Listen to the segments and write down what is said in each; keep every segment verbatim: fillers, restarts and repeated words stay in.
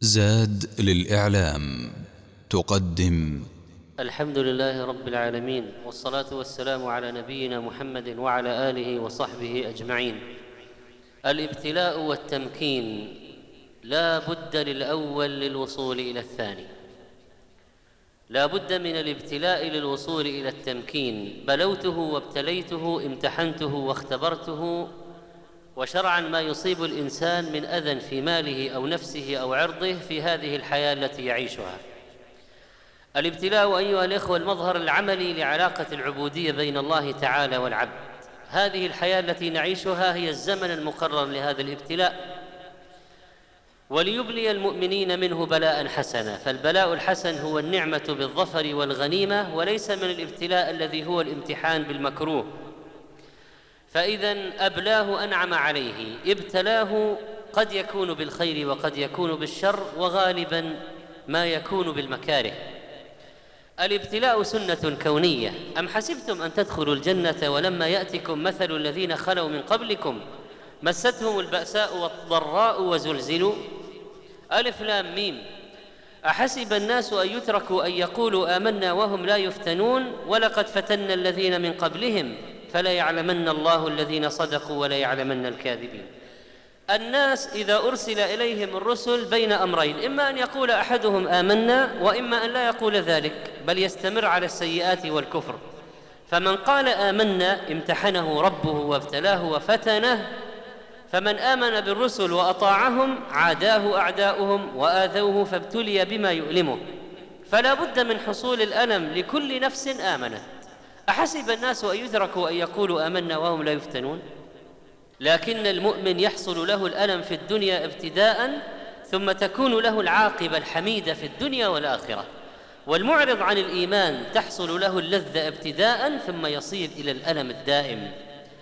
زاد للإعلام تقدم. الحمد لله رب العالمين، والصلاة والسلام على نبينا محمد وعلى آله وصحبه أجمعين. الابتلاء والتمكين لا بد للأول للوصول إلى الثاني، لا بد من الابتلاء للوصول إلى التمكين. بلوته وابتليته، امتحنته واختبرته، وشرعا ما يصيب الإنسان من أذى في ماله أو نفسه أو عرضه في هذه الحياة التي يعيشها. الابتلاء أيها الإخوة المظهر العملي لعلاقة العبودية بين الله تعالى والعبد. هذه الحياة التي نعيشها هي الزمن المقرر لهذا الابتلاء، وليبلي المؤمنين منه بلاء حسنا. فالبلاء الحسن هو النعمة بالظفر والغنيمة، وليس من الابتلاء الذي هو الامتحان بالمكروه. فإذا أبلاه أنعم عليه، ابتلاه قد يكون بالخير وقد يكون بالشر، وغالبا ما يكون بالمكاره. الابتلاء سنة كونية. أم حسبتم أن تدخلوا الجنة ولما يأتكم مثل الذين خلوا من قبلكم مستهم البأساء والضراء وزلزلوا. ألف لام ميم. أحسب الناس أن يتركوا أن يقولوا آمنا وهم لا يفتنون ولقد فتنا الذين من قبلهم فلا يعلمن الله الذين صدقوا ولا يعلمن الكاذبين. الناس إذا أرسل إليهم الرسل بين أمرين، إما أن يقول أحدهم آمنا، وإما أن لا يقول ذلك بل يستمر على السيئات والكفر. فمن قال آمنا امتحنه ربه وابتلاه وفتنه، فمن آمن بالرسل وأطاعهم عاداه أعداؤهم وآذوه فابتلي بما يؤلمه. فلا بد من حصول الألم لكل نفس آمنت. أحسب الناس أن يتركوا أن يقولوا آمنا وهم لا يفتنون. لكن المؤمن يحصل له الألم في الدنيا ابتداء، ثم تكون له العاقبة الحميدة في الدنيا والآخرة. والمعرض عن الإيمان تحصل له اللذة ابتداء، ثم يصير إلى الألم الدائم.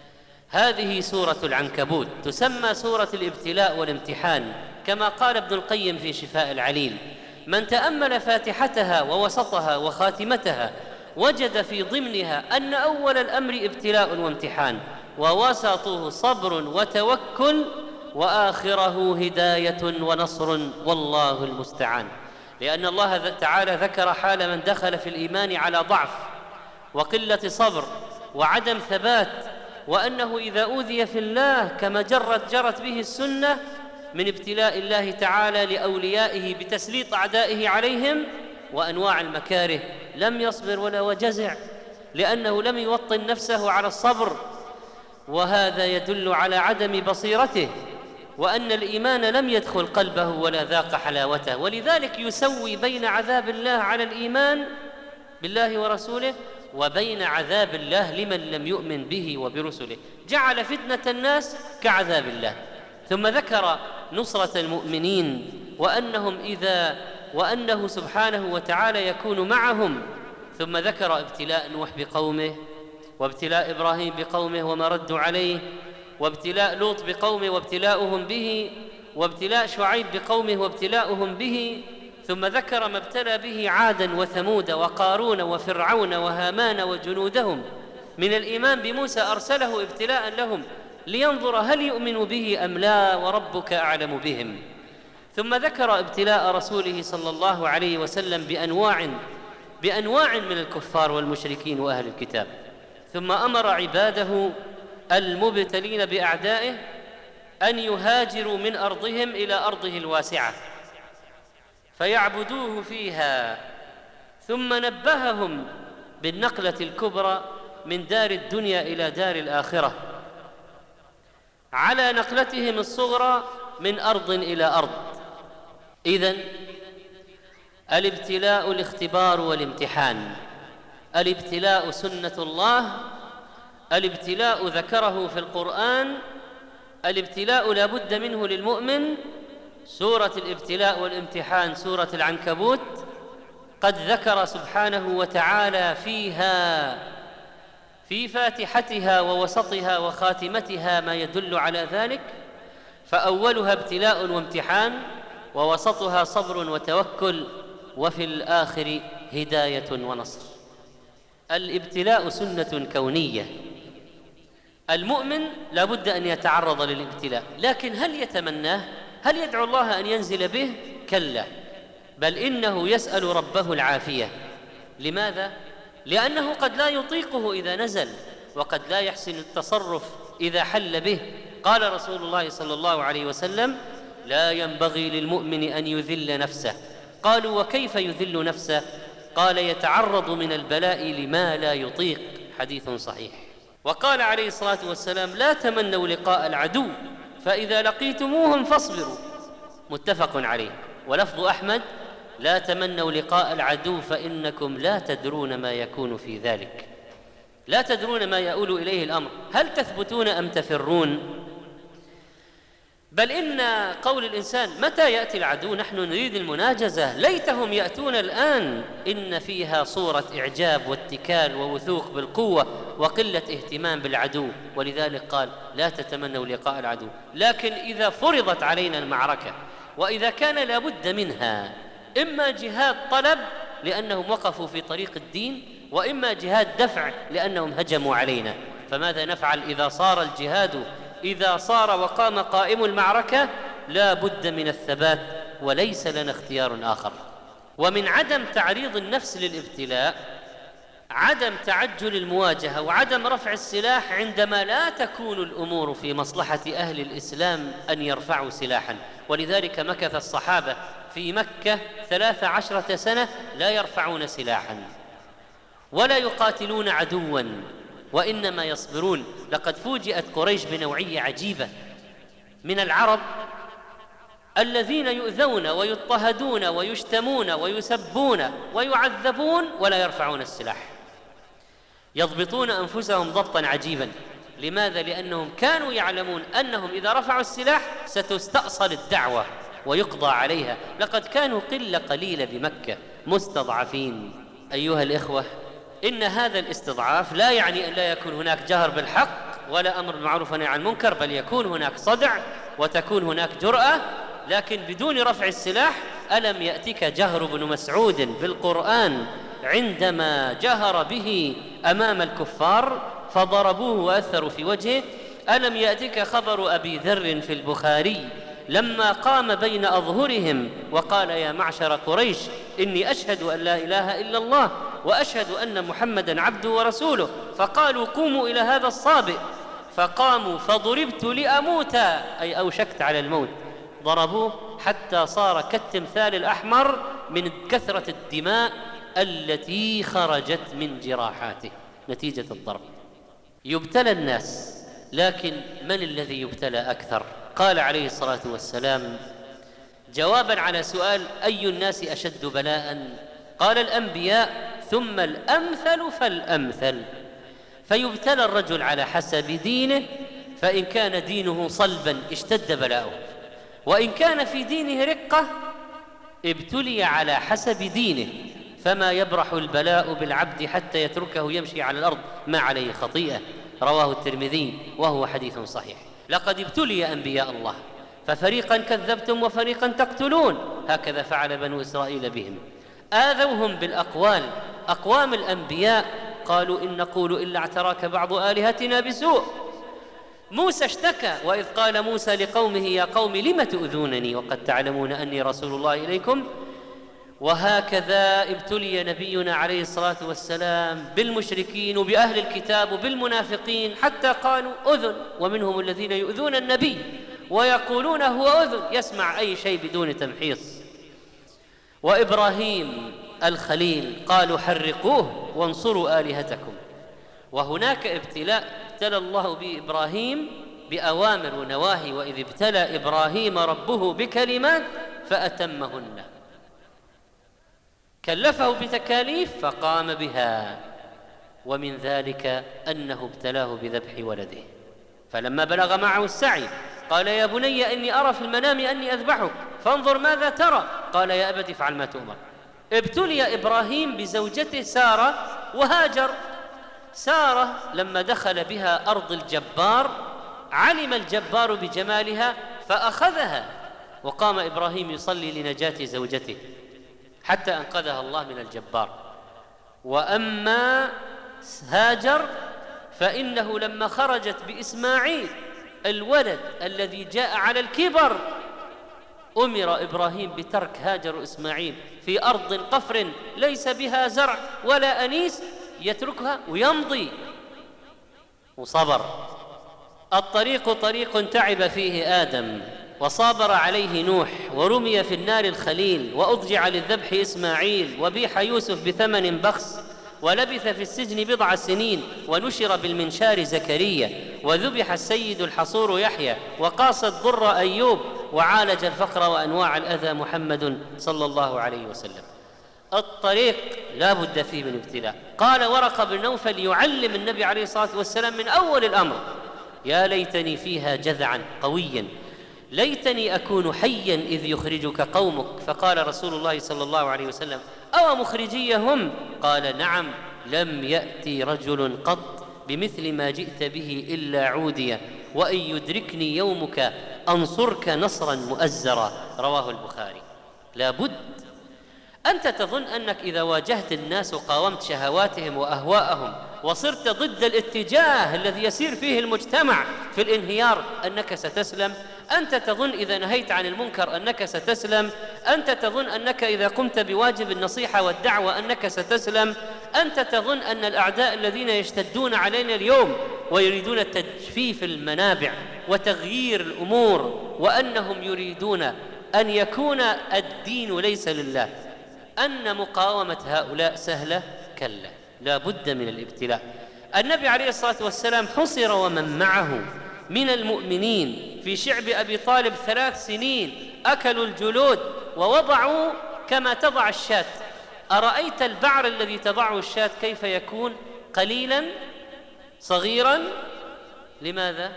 هذه سورة العنكبوت، تسمى سورة الابتلاء والامتحان، كما قال ابن القيم في شفاء العليل: من تأمل فاتحتها ووسطها وخاتمتها وجد في ضمنها أن أول الأمر ابتلاء وامتحان، ووسطه صبر وتوكل، وآخره هداية ونصر، والله المستعان. لأن الله تعالى ذكر حال من دخل في الإيمان على ضعف وقلة صبر وعدم ثبات، وأنه إذا أوذي في الله كما جرت جرت به السنة من ابتلاء الله تعالى لأوليائه بتسليط أعدائه عليهم وأنواع المكاره، لم يصبر ولا وجزع، لأنه لم يوطن نفسه على الصبر. وهذا يدل على عدم بصيرته، وأن الإيمان لم يدخل قلبه ولا ذاق حلاوته. ولذلك يسوي بين عذاب الله على الإيمان بالله ورسوله وبين عذاب الله لمن لم يؤمن به وبرسله. جعل فتنة الناس كعذاب الله، ثم ذكر نصرة المؤمنين وأنهم إذا وأنه سبحانه وتعالى يكون معهم، ثم ذكر ابتلاء نوح بقومه، وابتلاء إبراهيم بقومه وما ردوا عليه، وابتلاء لوط بقومه وابتلاؤهم به، وابتلاء شعيب بقومه وابتلاؤهم به، ثم ذكر ما ابتلى به عادا وثمود وقارون وفرعون وهامان وجنودهم من الإيمان بموسى، أرسله ابتلاء لهم لينظر هل يؤمن به أم لا، وربك أعلم بهم. ثم ذكر ابتلاء رسوله صلى الله عليه وسلم بأنواع بأنواع من الكفار والمشركين وأهل الكتاب. ثم أمر عباده المبتلين بأعدائه أن يهاجروا من أرضهم إلى أرضه الواسعة فيعبدوه فيها، ثم نبههم بالنقلة الكبرى من دار الدنيا إلى دار الآخرة على نقلتهم الصغرى من أرض إلى أرض. إذن الابتلاء الاختبار والامتحان. الابتلاء سنة الله، الابتلاء ذكره في القرآن، الابتلاء لا بد منه للمؤمن. سورة الابتلاء والامتحان سورة العنكبوت قد ذكر سبحانه وتعالى فيها في فاتحتها ووسطها وخاتمتها ما يدل على ذلك. فأولها ابتلاء وامتحان، ووسطها صبر وتوكل، وفي الآخر هداية ونصر. الابتلاء سنة كونية. المؤمن لا بد أن يتعرض للابتلاء، لكن هل يتمناه؟ هل يدعو الله أن ينزل به؟ كلا، بل إنه يسأل ربه العافية. لماذا؟ لأنه قد لا يطيقه إذا نزل، وقد لا يحسن التصرف إذا حل به. قال رسول الله صلى الله عليه وسلم: لا ينبغي للمؤمن أن يذل نفسه. قالوا: وكيف يذل نفسه؟ قال: يتعرض من البلاء لما لا يطيق. حديث صحيح. وقال عليه الصلاة والسلام: لا تمنوا لقاء العدو، فإذا لقيتموهم فاصبروا. متفق عليه. ولفظ أحمد: لا تمنوا لقاء العدو فإنكم لا تدرون ما يكون في ذلك. لا تدرون ما يؤول إليه الأمر، هل تثبتون أم تفرون؟ بل إن قول الإنسان متى يأتي العدو نحن نريد المناجزة، ليتهم يأتون الآن، إن فيها صورة إعجاب واتكال ووثوق بالقوة وقلة اهتمام بالعدو. ولذلك قال: لا تتمنوا لقاء العدو. لكن إذا فرضت علينا المعركة وإذا كان لابد منها، إما جهاد طلب لأنهم وقفوا في طريق الدين، وإما جهاد دفع لأنهم هجموا علينا، فماذا نفعل إذا صار الجهاد، إذا صار وقام قائم المعركة؟ لا بد من الثبات، وليس لنا اختيار آخر. ومن عدم تعريض النفس للابتلاء عدم تعجل المواجهة وعدم رفع السلاح عندما لا تكون الأمور في مصلحة أهل الإسلام أن يرفعوا سلاحا. ولذلك مكث الصحابة في مكة ثلاث عشرة سنة لا يرفعون سلاحا ولا يقاتلون عدوا، وإنما يصبرون. لقد فوجئت قريش بنوعية عجيبة من العرب الذين يؤذون ويضطهدون ويشتمون ويسبون ويعذبون ولا يرفعون السلاح، يضبطون أنفسهم ضبطا عجيبا. لماذا؟ لأنهم كانوا يعلمون أنهم إذا رفعوا السلاح ستستأصل الدعوة ويقضى عليها. لقد كانوا قلة قليلة بمكة مستضعفين. أيها الإخوة، إن هذا الاستضعاف لا يعني أن لا يكون هناك جهر بالحق ولا أمر بالمعروف ونهي عن المنكر، بل يكون هناك صدع وتكون هناك جرأة، لكن بدون رفع السلاح. ألم يأتك جهر ابن مسعود بالقرآن عندما جهر به أمام الكفار فضربوه وأثروا في وجهه؟ ألم يأتك خبر أبي ذر في البخاري لما قام بين أظهرهم وقال: يا معشر قريش إني أشهد أن لا إله إلا الله وأشهد أن محمدًا عبده ورسوله، فقالوا: قوموا إلى هذا الصابئ، فقاموا فضربت لأموت، أي أوشكت على الموت. ضربوه حتى صار كالتمثال الأحمر من كثرة الدماء التي خرجت من جراحاته نتيجة الضرب. يبتلى الناس، لكن من الذي يبتلى أكثر؟ قال عليه الصلاة والسلام جوابا على سؤال: أي الناس أشد بلاء؟ قال: الأنبياء، ثم الأمثل فالأمثل. فيبتلى الرجل على حسب دينه، فإن كان دينه صلبا اشتد بلاؤه، وإن كان في دينه رقة ابتلي على حسب دينه. فما يبرح البلاء بالعبد حتى يتركه يمشي على الأرض ما عليه خطيئة. رواه الترمذي وهو حديث صحيح. لقد ابتلي أنبياء الله، ففريقا كذبتم وفريقا تقتلون، هكذا فعل بنو إسرائيل بهم. آذوهم بالأقوال. أقوام الأنبياء قالوا: إن نقول إلا اعتراك بعض آلهتنا بسوء. موسى اشتكى، وإذ قال موسى لقومه: يا قوم لم تؤذونني وقد تعلمون أني رسول الله إليكم. وهكذا ابتلي نبينا عليه الصلاة والسلام بالمشركين وبأهل الكتاب وبالمنافقين، حتى قالوا أذن، ومنهم الذين يؤذون النبي ويقولون هو أذن، يسمع أي شيء بدون تمحيص. وإبراهيم الخليل قالوا: حرقوه وانصروا آلهتكم. وهناك ابتلاء ابتلى الله بإبراهيم بأوامر ونواهي: وإذ ابتلى إبراهيم ربه بكلمات فأتمهن. كلفه بتكاليف فقام بها، ومن ذلك أنه ابتلاه بذبح ولده. فلما بلغ معه السعي قال: يا بني إني أرى في المنام أني أذبحك فانظر ماذا ترى. قال: يا أبت افعل ما تؤمر. ابتلي إبراهيم بزوجته سارة وهاجر. سارة لما دخل بها أرض الجبار علم الجبار بجمالها فأخذها، وقام إبراهيم يصلي لنجاة زوجته حتى أنقذها الله من الجبار. وأما هاجر فإنه لما خرجت بإسماعيل الولد الذي جاء على الكبر أمر إبراهيم بترك هاجر وإسماعيل في أرض قفر ليس بها زرع ولا أنيس، يتركها ويمضي، وصبر. الطريق طريق تعب فيه آدم وصابر عليه نوح، ورمي في النار الخليل، وأضجع للذبح إسماعيل، وبيح يوسف بثمن بخس، ولبث في السجن بضع سنين، ونشر بالمنشار زكريا، وذبح السيد الحصور يحيى، وقاس الضر أيوب، وعالج الفقر وأنواع الأذى محمد صلى الله عليه وسلم. الطريق لا بد فيه من ابتلاء. قال ورقة بن نوفل يعلم النبي عليه الصلاة والسلام من أول الأمر: يا ليتني فيها جذعا قويا، ليتني أكون حيا إذ يخرجك قومك. فقال رسول الله صلى الله عليه وسلم: أو مخرجيهم؟ قال: نعم، لم يأتي رجل قط بمثل ما جئت به إلا عودية، وإن يدركني يومك أنصرك نصرا مؤزرا. رواه البخاري. لا بد. أنت تظن أنك إذا واجهت الناس وقاومت شهواتهم وأهواءهم وصرت ضد الاتجاه الذي يسير فيه المجتمع في الانهيار أنك ستسلم؟ أنت تظن إذا نهيت عن المنكر أنك ستسلم؟ أنت تظن أنك إذا قمت بواجب النصيحة والدعوة أنك ستسلم؟ أنت تظن أن الأعداء الذين يشتدون علينا اليوم ويريدون تجفيف المنابع وتغيير الأمور وأنهم يريدون أن يكون الدين ليس لله، أن مقاومة هؤلاء سهلة؟ كلا، لا بد من الابتلاء. النبي عليه الصلاة والسلام حصر ومن معه من المؤمنين في شعب أبي طالب ثلاث سنين، أكلوا الجلود ووضعوا كما تضع الشاة. أرأيت البعر الذي تضعه الشاة كيف يكون؟ قليلا صغيرا. لماذا؟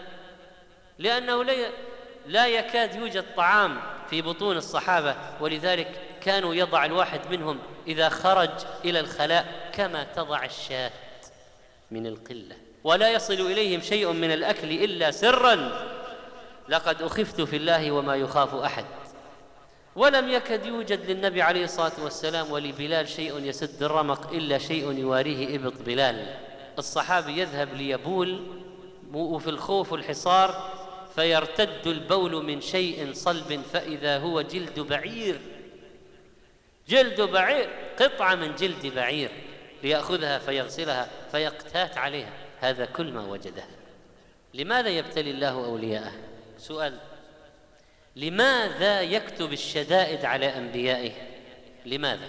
لأنه لا يكاد يوجد طعام في بطون الصحابة، ولذلك كانوا يضع الواحد منهم إذا خرج إلى الخلاء كما تضع الشاة من القلة، ولا يصل إليهم شيء من الأكل إلا سرا: لقد أخفت في الله وما يخاف أحد. ولم يكد يوجد للنبي عليه الصلاة والسلام ولبلال شيء يسد الرمق إلا شيء يواريه إبط بلال. الصحابي يذهب ليبول وفي الخوف والحصار فيرتد البول من شيء صلب فإذا هو جلد بعير، جلد بعير، قطعة من جلد بعير، ليأخذها فيغسلها فيقتات عليها. هذا كل ما وجدها. لماذا يبتلي الله أولياءه؟ سؤال: لماذا يكتب الشدائد على أنبيائه؟ لماذا؟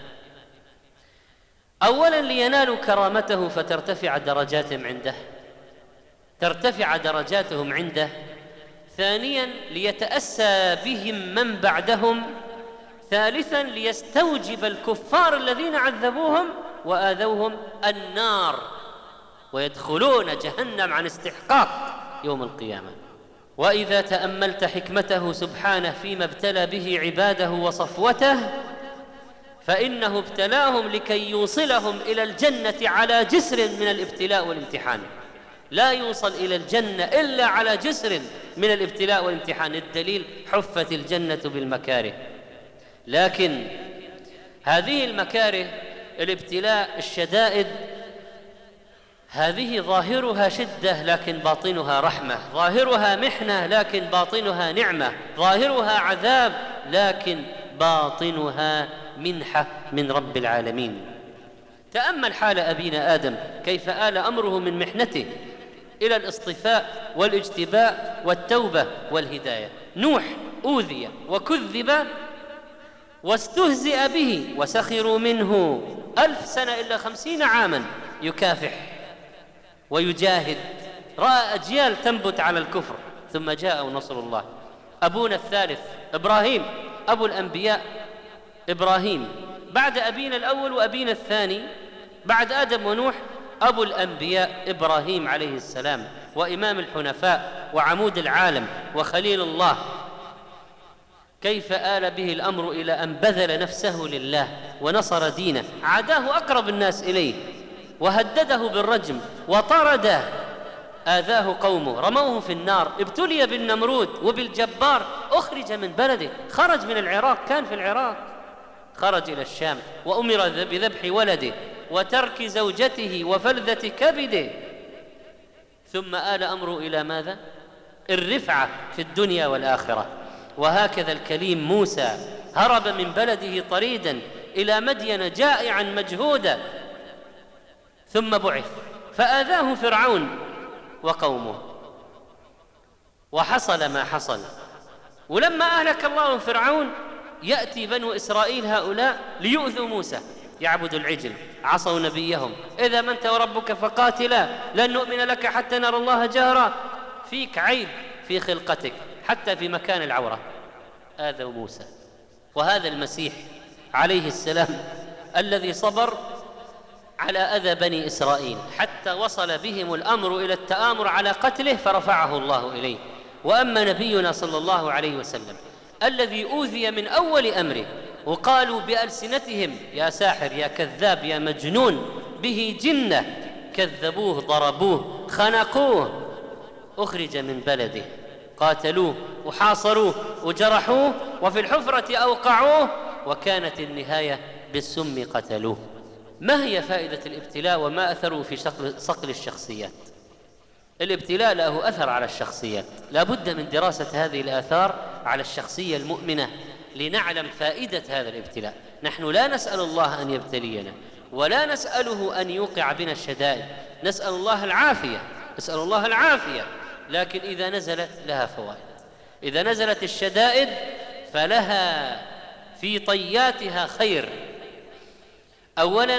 أولا لينالوا كرامته فترتفع درجاتهم عنده، ترتفع درجاتهم عنده. ثانيا ليتأسى بهم من بعدهم. ثالثا ليستوجب الكفار الذين عذبوهم وآذوهم النار ويدخلون جهنم عن استحقاق يوم القيامة. وإذا تأملت حكمته سبحانه فيما ابتلى به عباده وصفوته فإنه ابتلاهم لكي يوصلهم إلى الجنة على جسر من الابتلاء والامتحان. لا يوصل إلى الجنة إلا على جسر من الابتلاء والامتحان. الدليل: حفت الجنة بالمكاره. لكن هذه المكاره، الابتلاء، الشدائد، هذه ظاهرها شدة لكن باطنها رحمة، ظاهرها محنة لكن باطنها نعمة، ظاهرها عذاب لكن باطنها منحة من رب العالمين. تأمل حال أبينا آدم كيف آل أمره من محنته إلى الاصطفاء والاجتباء والتوبة والهداية. نوح أوذي وكذب واستهزئ به وسخروا منه ألف سنة إلا خمسين عاما يكافح ويجاهد، رأى أجيال تنبت على الكفر، ثم جاء نصر الله. أبونا الثالث إبراهيم، أبو الأنبياء إبراهيم، بعد أبينا الأول وأبينا الثاني بعد آدم ونوح أبو الأنبياء إبراهيم عليه السلام، وإمام الحنفاء وعمود العالم وخليل الله. كيف آل به الأمر إلى أن بذل نفسه لله ونصر دينه، عاداه أقرب الناس إليه وهدده بالرجم وطرده، آذاه قومه، رموه في النار، ابتلي بالنمرود وبالجبار، أخرج من بلده، خرج من العراق، كان في العراق، خرج إلى الشام وأمر بذبح ولده وترك زوجته وفلذة كبده. ثم آل أمره إلى ماذا؟ الرفعة في الدنيا والآخرة. وهكذا الكليم موسى هرب من بلده طريدا إلى مدين جائعا مجهودا، ثم بعث فآذاه فرعون وقومه وحصل ما حصل. ولما أهلك الله فرعون يأتي بنو إسرائيل هؤلاء ليؤذوا موسى، يعبدوا العجل، عصوا نبيهم، إذا ما أنت وربك فقاتلا لن نؤمن لك حتى نرى الله جهرا. فيك عيب في خلقتك حتى في مكان العورة. آذوا موسى. وهذا المسيح عليه السلام الذي صبر على أذى بني إسرائيل حتى وصل بهم الأمر إلى التآمر على قتله فرفعه الله إليه. وأما نبينا صلى الله عليه وسلم الذي أوذي من أول أمره، وقالوا بألسنتهم يا ساحر يا كذاب يا مجنون، به جنة، كذبوه ضربوه خنقوه، أخرج من بلده، قاتلوه وحاصروه وجرحوه وفي الحفرة أوقعوه، وكانت النهاية بالسم قتلوه. ما هي فائدة الابتلاء وما أثره في صقل الشخصيات؟ الابتلاء له أثر على الشخصيات، لا بد من دراسة هذه الآثار على الشخصية المؤمنة لنعلم فائدة هذا الابتلاء. نحن لا نسأل الله أن يبتلينا ولا نسأله أن يوقع بنا الشدائد، نسأل الله العافية، نسأل الله العافية، لكن إذا نزلت لها فوائد. إذا نزلت الشدائد فلها في طياتها خير. أولاً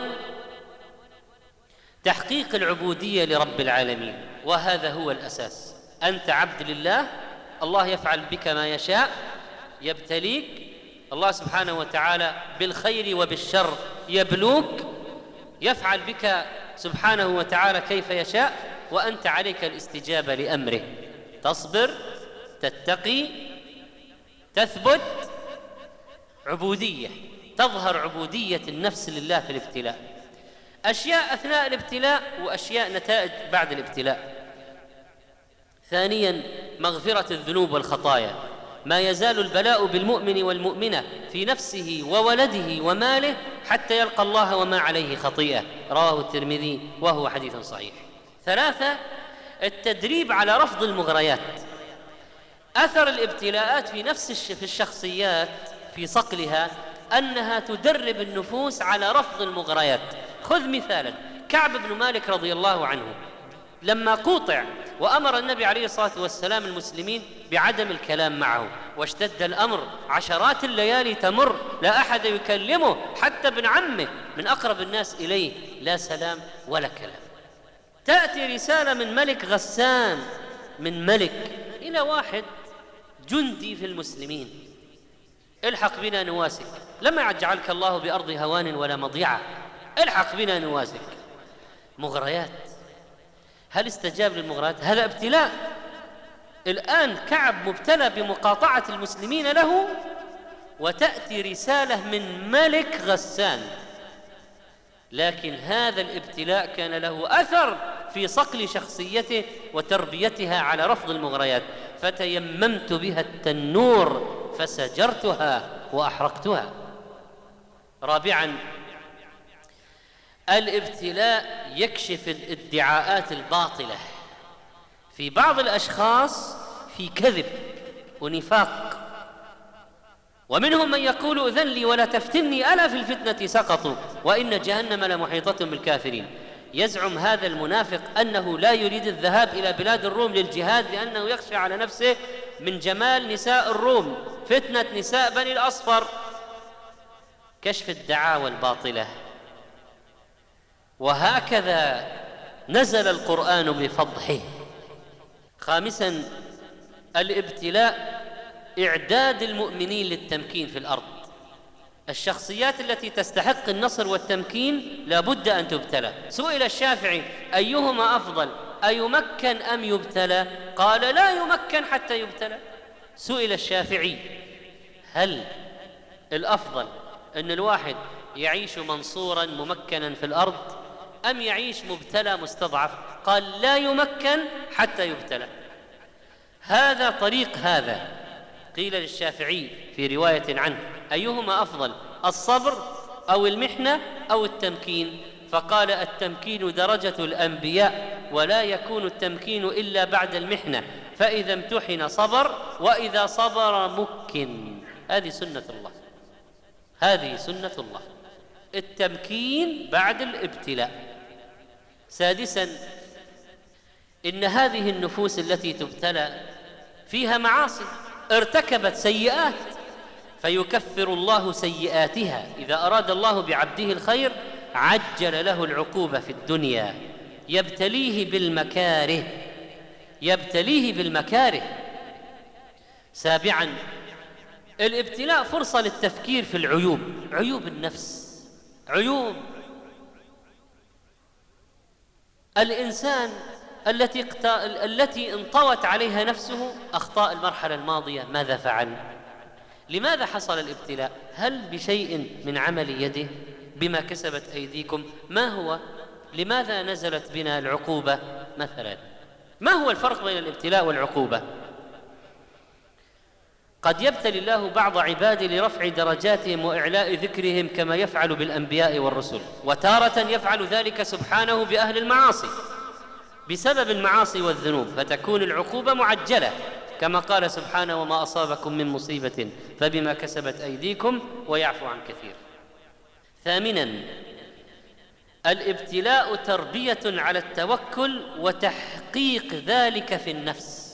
تحقيق العبودية لرب العالمين، وهذا هو الأساس. أنت عبد لله، الله يفعل بك ما يشاء، يبتليك الله سبحانه وتعالى بالخير وبالشر، يبلوك، يفعل بك سبحانه وتعالى كيف يشاء، وأنت عليك الاستجابة لأمره، تصبر، تتقي، تثبت. عبودية، تظهر عبودية النفس لله في الابتلاء. أشياء أثناء الابتلاء وأشياء نتائج بعد الابتلاء. ثانياً مغفرة الذنوب والخطايا. ما يزال البلاء بالمؤمن والمؤمنة في نفسه وولده وماله حتى يلقى الله وما عليه خطيئة، رواه الترمذي وهو حديث صحيح. ثلاثة التدريب على رفض المغريات. أثر الابتلاءات في نفس في الشخصيات في صقلها أنها تدرب النفوس على رفض المغريات. خذ مثالا كعب بن مالك رضي الله عنه لما قوطع وأمر النبي عليه الصلاة والسلام المسلمين بعدم الكلام معه، واشتد الأمر، عشرات الليالي تمر لا أحد يكلمه، حتى ابن عمه من أقرب الناس إليه، لا سلام ولا كلام. تأتي رسالة من ملك غسان، من ملك إلى واحد جندي في المسلمين: الحق بنا نواسك، لما يجعلك الله بأرض هوان ولا مضيعة، الحق بنا نواسك. مغريات. هل استجاب للمغريات؟ هذا ابتلاء. الآن كعب مبتلى بمقاطعة المسلمين له، وتأتي رسالة من ملك غسان، لكن هذا الابتلاء كان له أثر في صقل شخصيته وتربيتها على رفض المغريات. فتيممت بها التنور فسجرتها وأحرقتها. رابعاً الابتلاء يكشف الادعاءات الباطلة. في بعض الأشخاص في كذب ونفاق، ومنهم من يقول أذن لي ولا تفتني ألا في الفتنة سقطوا وإن جهنم لمحيطة بالكافرين. يزعم هذا المنافق أنه لا يريد الذهاب إلى بلاد الروم للجهاد لأنه يخشى على نفسه من جمال نساء الروم، فتنة نساء بني الأصفر. كشف الدعاوى الباطلة. وهكذا نزل القرآن بفضحه. خامساً الابتلاء إعداد المؤمنين للتمكين في الأرض. الشخصيات التي تستحق النصر والتمكين لا بد أن تبتلى. سئل الشافعي: أيهما أفضل، أيمكن أم يبتلى؟ قال: لا يمكن حتى يبتلى. سئل الشافعي: هل الأفضل أن الواحد يعيش منصوراً ممكناً في الأرض أم يعيش مبتلى مستضعف؟ قال: لا يمكن حتى يبتلى. هذا طريق هذا. قيل للشافعي في رواية عنه: أيهما أفضل، الصبر أو المحنة أو التمكين؟ فقال: التمكين درجة الأنبياء، ولا يكون التمكين إلا بعد المحنة، فإذا امتحن صبر، وإذا صبر مكن. هذه سنة الله، هذه سنة الله، التمكين بعد الابتلاء. سادسا، إن هذه النفوس التي تبتلى فيها معاصي، ارتكبت سيئات، فيكفر الله سيئاتها. إذا أراد الله بعبده الخير عجل له العقوبة في الدنيا، يبتليه بالمكاره، يبتليه بالمكاره. سابعا، الابتلاء فرصة للتفكير في العيوب، عيوب النفس، عيوب الإنسان التي التي انطوت عليها نفسه، أخطاء المرحلة الماضية ماذا فعل؟ لماذا حصل الابتلاء؟ هل بشيء من عمل يده؟ بما كسبت أيديكم؟ ما هو؟ لماذا نزلت بنا العقوبة مثلا؟ ما هو الفرق بين الابتلاء والعقوبة؟ قد يبتلي الله بعض عباده لرفع درجاتهم وإعلاء ذكرهم كما يفعل بالأنبياء والرسل، وتارة يفعل ذلك سبحانه بأهل المعاصي بسبب المعاصي والذنوب، فتكون العقوبة معجلة كما قال سبحانه: وما أصابكم من مصيبة فبما كسبت أيديكم ويعفو عن كثير. ثامنا، الابتلاء تربية على التوكل وتحقيق ذلك في النفس.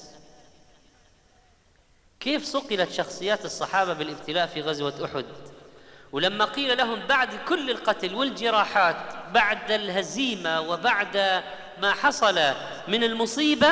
كيف صقلت شخصيات الصحابة بالابتلاء في غزوة أحد؟ ولما قيل لهم بعد كل القتل والجراحات، بعد الهزيمة وبعد ما حصل من المصيبة،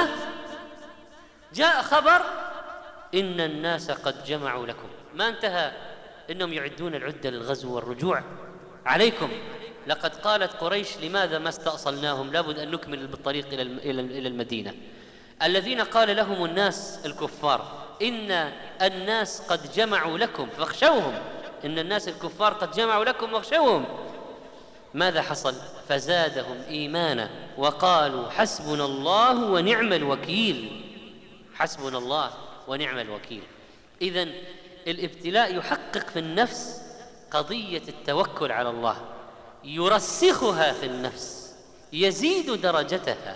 جاء خبر إن الناس قد جمعوا لكم، ما انتهى إنهم يعدون العدة للغزو والرجوع عليكم. لقد قالت قريش: لماذا ما استأصلناهم؟ لابد أن نكمل بالطريق إلى المدينة. الذين قال لهم الناس الكفار: إن الناس قد جمعوا لكم فاخشوهم، إن الناس الكفار قد جمعوا لكم فاخشوهم. ماذا حصل؟ فزادهم إيمانا وقالوا: حسبنا الله ونعم الوكيل، حسبنا الله ونعم الوكيل. إذن الابتلاء يحقق في النفس قضية التوكل على الله، يرسخها في النفس، يزيد درجتها.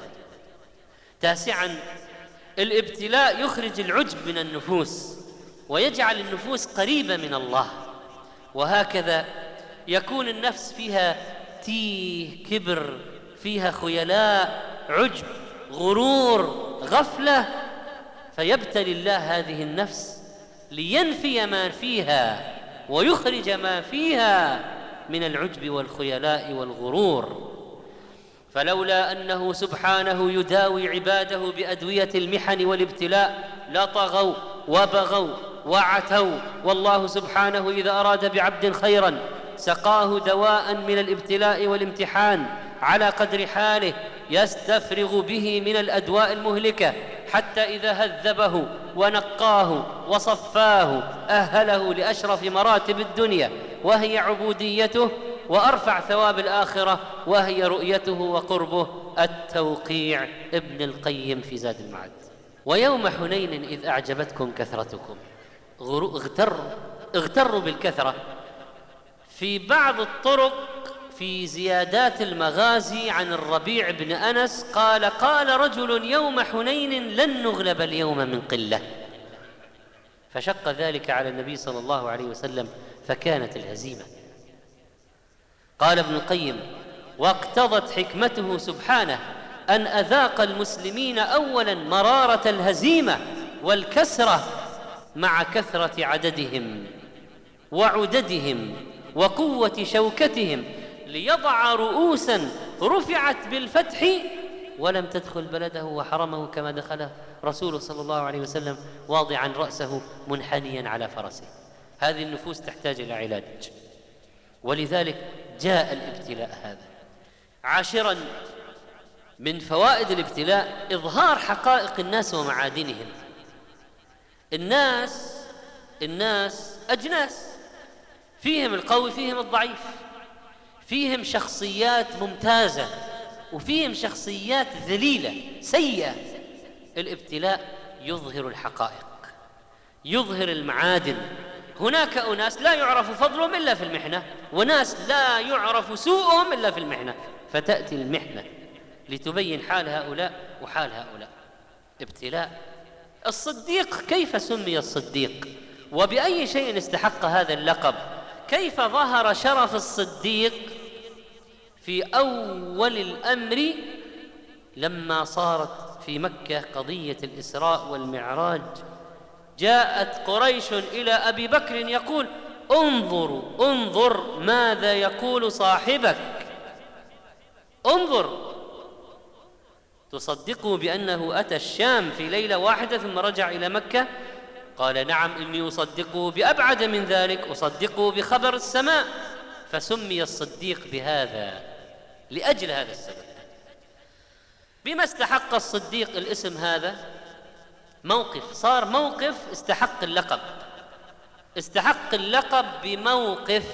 تاسعا، الابتلاء يخرج العجب من النفوس ويجعل النفوس قريبة من الله، وهكذا يكون النفس فيها تيه، كبر، فيها خيلاء، عجب، غرور، غفلة، فيبتلي الله هذه النفس لينفي ما فيها ويخرج ما فيها من العجب والخيلاء والغرور. فلولا أنه سبحانه يداوي عباده بأدوية المحن والابتلاء لطغوا وبغوا وعتوا، والله سبحانه إذا أراد بعبد خيرا سقاه دواء من الابتلاء والامتحان على قدر حاله يستفرغ به من الأدواء المهلكة، حتى إذا هذبه ونقاه وصفاه أهله لأشرف مراتب الدنيا وهي عبوديته، وأرفع ثواب الآخرة وهي رؤيته وقربه. التوقيع ابن القيم في زاد المعاد. ويوم حنين إذ أعجبتكم كثرتكم، اغتروا اغتروا بالكثرة. في بعض الطرق في زيادات المغازي عن الربيع بن أنس قال: قال رجل يوم حنين: لن نغلب اليوم من قلة، فشق ذلك على النبي صلى الله عليه وسلم فكانت الهزيمة. قال ابن القيم: واقتضت حكمته سبحانه أن أذاق المسلمين أولا مرارة الهزيمة والكسرة مع كثرة عددهم وعددهم وقوة شوكتهم، ليضع رؤوسا رفعت بالفتح ولم تدخل بلده وحرمه كما دخله رسوله صلى الله عليه وسلم واضعا رأسه منحنيا على فرسه. هذه النفوس تحتاج إلى علاج، ولذلك جاء الابتلاء هذا. عاشرا، من فوائد الابتلاء إظهار حقائق الناس ومعادنهم. الناس الناس أجناس، فيهم القوي فيهم الضعيف، فيهم شخصيات ممتازة وفيهم شخصيات ذليلة سيئة. الابتلاء يظهر الحقائق، يظهر المعادن. هناك أناس لا يعرف فضلهم إلا في المحنة، وناس لا يعرف سوءهم إلا في المحنة، فتأتي المحنة لتبين حال هؤلاء وحال هؤلاء. ابتلاء الصديق كيف سمي الصديق؟ وبأي شيء استحق هذا اللقب؟ كيف ظهر شرف الصديق في أول الأمر لما صارت في مكة قضية الإسراء والمعراج؟ جاءت قريش إلى أبي بكر يقول: انظروا انظر ماذا يقول صاحبك، انظر. تصدقه بأنه أتى الشام في ليلة واحدة ثم رجع إلى مكة؟ قال: نعم، إني أصدقه بأبعد من ذلك، أصدقه بخبر السماء. فسمي الصديق بهذا لأجل هذا السبب. بما استحق الصديق الاسم هذا؟ موقف، صار موقف استحق اللقب. استحق اللقب بموقف،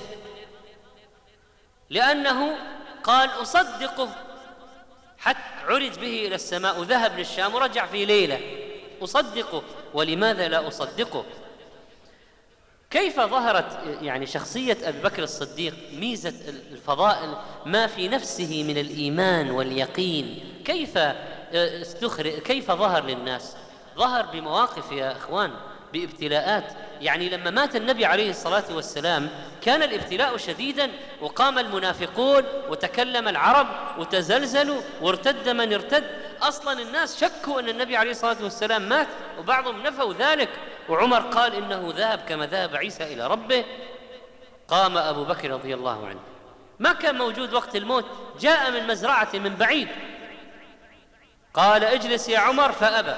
لأنه قال: أصدقه، حتى عرج به إلى السماء وذهب للشام ورجع في ليلة، أصدقه. ولماذا لا أصدقه؟ كيف ظهرت يعني شخصية أبي بكر الصديق؟ ميزة الفضائل ما في نفسه من الإيمان واليقين، كيف استخرج، كيف ظهر للناس؟ ظهر بمواقف يا إخوان، بابتلاءات. يعني لما مات النبي عليه الصلاة والسلام كان الابتلاء شديدا، وقام المنافقون وتكلم العرب وتزلزلوا وارتد من ارتد. أصلا الناس شكوا أن النبي عليه الصلاة والسلام مات، وبعضهم نفوا ذلك، وعمر قال إنه ذهب كما ذهب عيسى إلى ربه. قام أبو بكر رضي الله عنه، ما كان موجود وقت الموت، جاء من مزرعة من بعيد، قال: اجلس يا عمر، فأبى.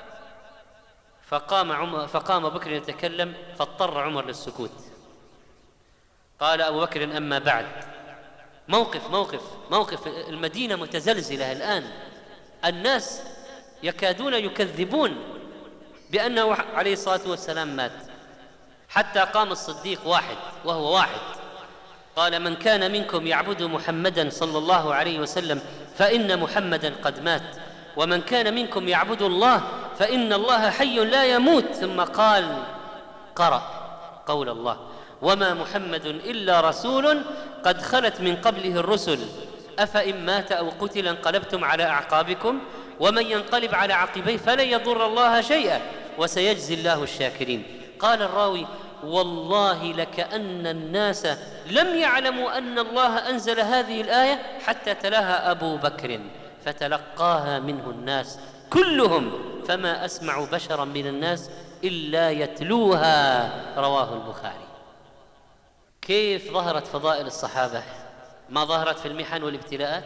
فقام عمر فقام أبو بكر يتكلم، فاضطر عمر للسكوت. قال أبو بكر: أما بعد. موقف موقف موقف المدينة متزلزلة الآن، الناس يكادون يكذبون بأنه عليه الصلاة والسلام مات، حتى قام الصديق واحد وهو واحد قال: من كان منكم يعبد محمدا صلى الله عليه وسلم فإن محمدا قد مات، ومن كان منكم يعبد الله فإن الله حي لا يموت. ثم قال، قرأ قول الله: وما محمد إلا رسول قد خلت من قبله الرسل أفإن مات أو قتل انقلبتم على أعقابكم ومن ينقلب على عقبيه فلن يضر الله شيئا وسيجزي الله الشاكرين. قال الراوي: والله لكأن الناس لم يعلموا أن الله أنزل هذه الآية حتى تلاها أبو بكر فتلقاها منه الناس كلهم، فما أسمع بشرا من الناس إلا يتلوها. رواه البخاري. كيف ظهرت فضائل الصحابة؟ ما ظهرت في المحن والابتلاءات؟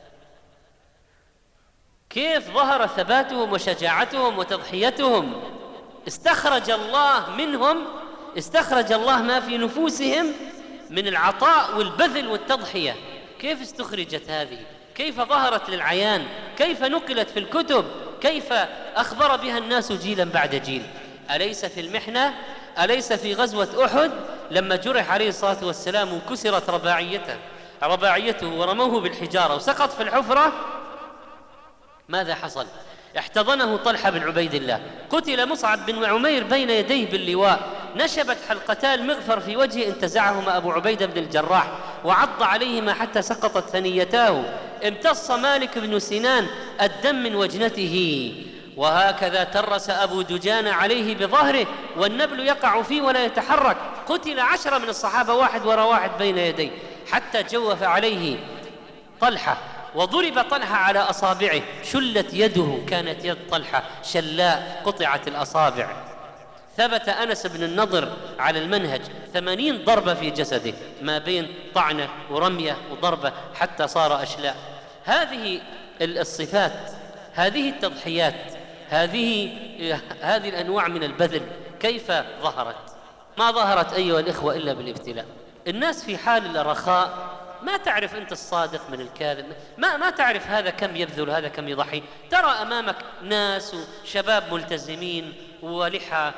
كيف ظهر ثباتهم وشجاعتهم وتضحيتهم؟ استخرج الله منهم، استخرج الله ما في نفوسهم من العطاء والبذل والتضحية. كيف استخرجت هذه؟ كيف ظهرت للعيان؟ كيف نقلت في الكتب؟ كيف أخبر بها الناس جيلا بعد جيل؟ أليس في المحنة؟ أليس في غزوة أحد لما جرح عليه الصلاة والسلام وكسرت رباعيته رباعيته ورموه بالحجارة وسقط في الحفرة؟ ماذا حصل؟ احتضنه طلحة بن عبيد الله، قتل مصعب بن عمير بين يديه باللواء، نشبت حلقتا المغفر في وجهه انتزعهما أبو عبيدة بن الجراح وعض عليهما حتى سقطت ثنيتاه، امتص مالك بن سنان الدم من وجنته، وهكذا ترس أبو دجانة عليه بظهره والنبل يقع فيه ولا يتحرك. قتل عشرة من الصحابة واحد وراء واحد بين يديه، حتى جوف عليه طلحة وضرب طلحة على أصابعه، شلت يده، كانت يد طلحة شلاء قطعت الأصابع. ثبت أنس بن النضر على المنهج ثمانين ضربة في جسده، ما بين طعنة ورمية وضربة حتى صار أشلاء. هذه الصفات، هذه التضحيات، هذه هذه الأنواع من البذل كيف ظهرت؟ ما ظهرت أيها الإخوة إلا بالابتلاء. الناس في حال الرخاء ما تعرف أنت الصادق من الكاذب، ما ما تعرف هذا كم يبذل هذا كم يضحي. ترى أمامك ناس وشباب ملتزمين ولحى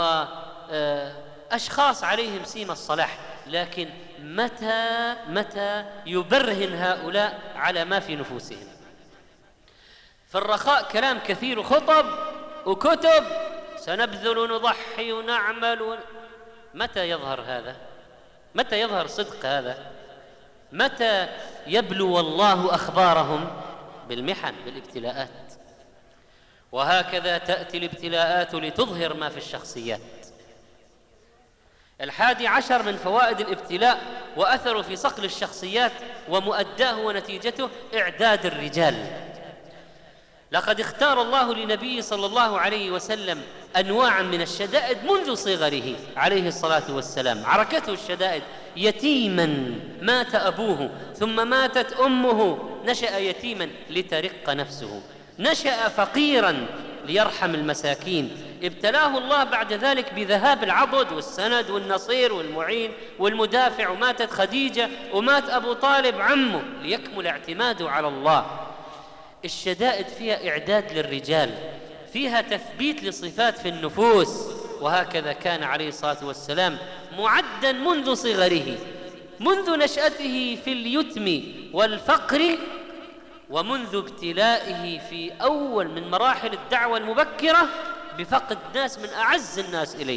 وأشخاص عليهم سيم الصلاح، لكن متى متى يبرهن هؤلاء على ما في نفوسهم؟ في الرخاء كلام كثير وخطب وكتب، سنبذل ونضحي ونعمل و... متى يظهر هذا؟ متى يظهر صدق هذا؟ متى يبلو الله أخبارهم؟ بالمحن، بالابتلاءات. وهكذا تأتي الابتلاءات لتظهر ما في الشخصيات. الحادي عشر من فوائد الابتلاء وأثره في صقل الشخصيات ومؤداه ونتيجته إعداد الرجال. لقد اختار الله لنبيه صلى الله عليه وسلم أنواعا من الشدائد منذ صغره عليه الصلاة والسلام. عركته الشدائد: يتيما مات أبوه ثم ماتت أمه، نشأ يتيما لترق نفسه، نشأ فقيرا ليرحم المساكين، ابتلاه الله بعد ذلك بذهاب العضد والسند والنصير والمعين والمدافع، وماتت خديجة ومات أبو طالب عمه ليكمل اعتماده على الله. الشدائد فيها إعداد للرجال، فيها تثبيت لصفات في النفوس، وهكذا كان عليه الصلاة والسلام معدا منذ صغره، منذ نشأته في اليتم والفقر، ومنذ ابتلائه في أول من مراحل الدعوة المبكرة بفقد ناس من أعز الناس إليه.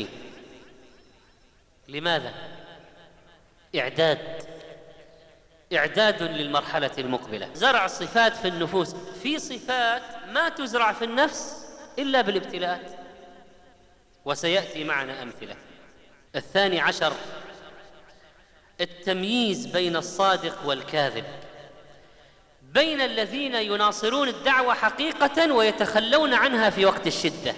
لماذا؟ إعداد إعداد للمرحلة المقبلة، زرع الصفات في النفوس. في صفات ما تزرع في النفس إلا بالابتلاءات، وسيأتي معنا أمثلة. الثاني عشر التمييز بين الصادق والكاذب، بين الذين يناصرون الدعوة حقيقة ويتخلون عنها في وقت الشدة.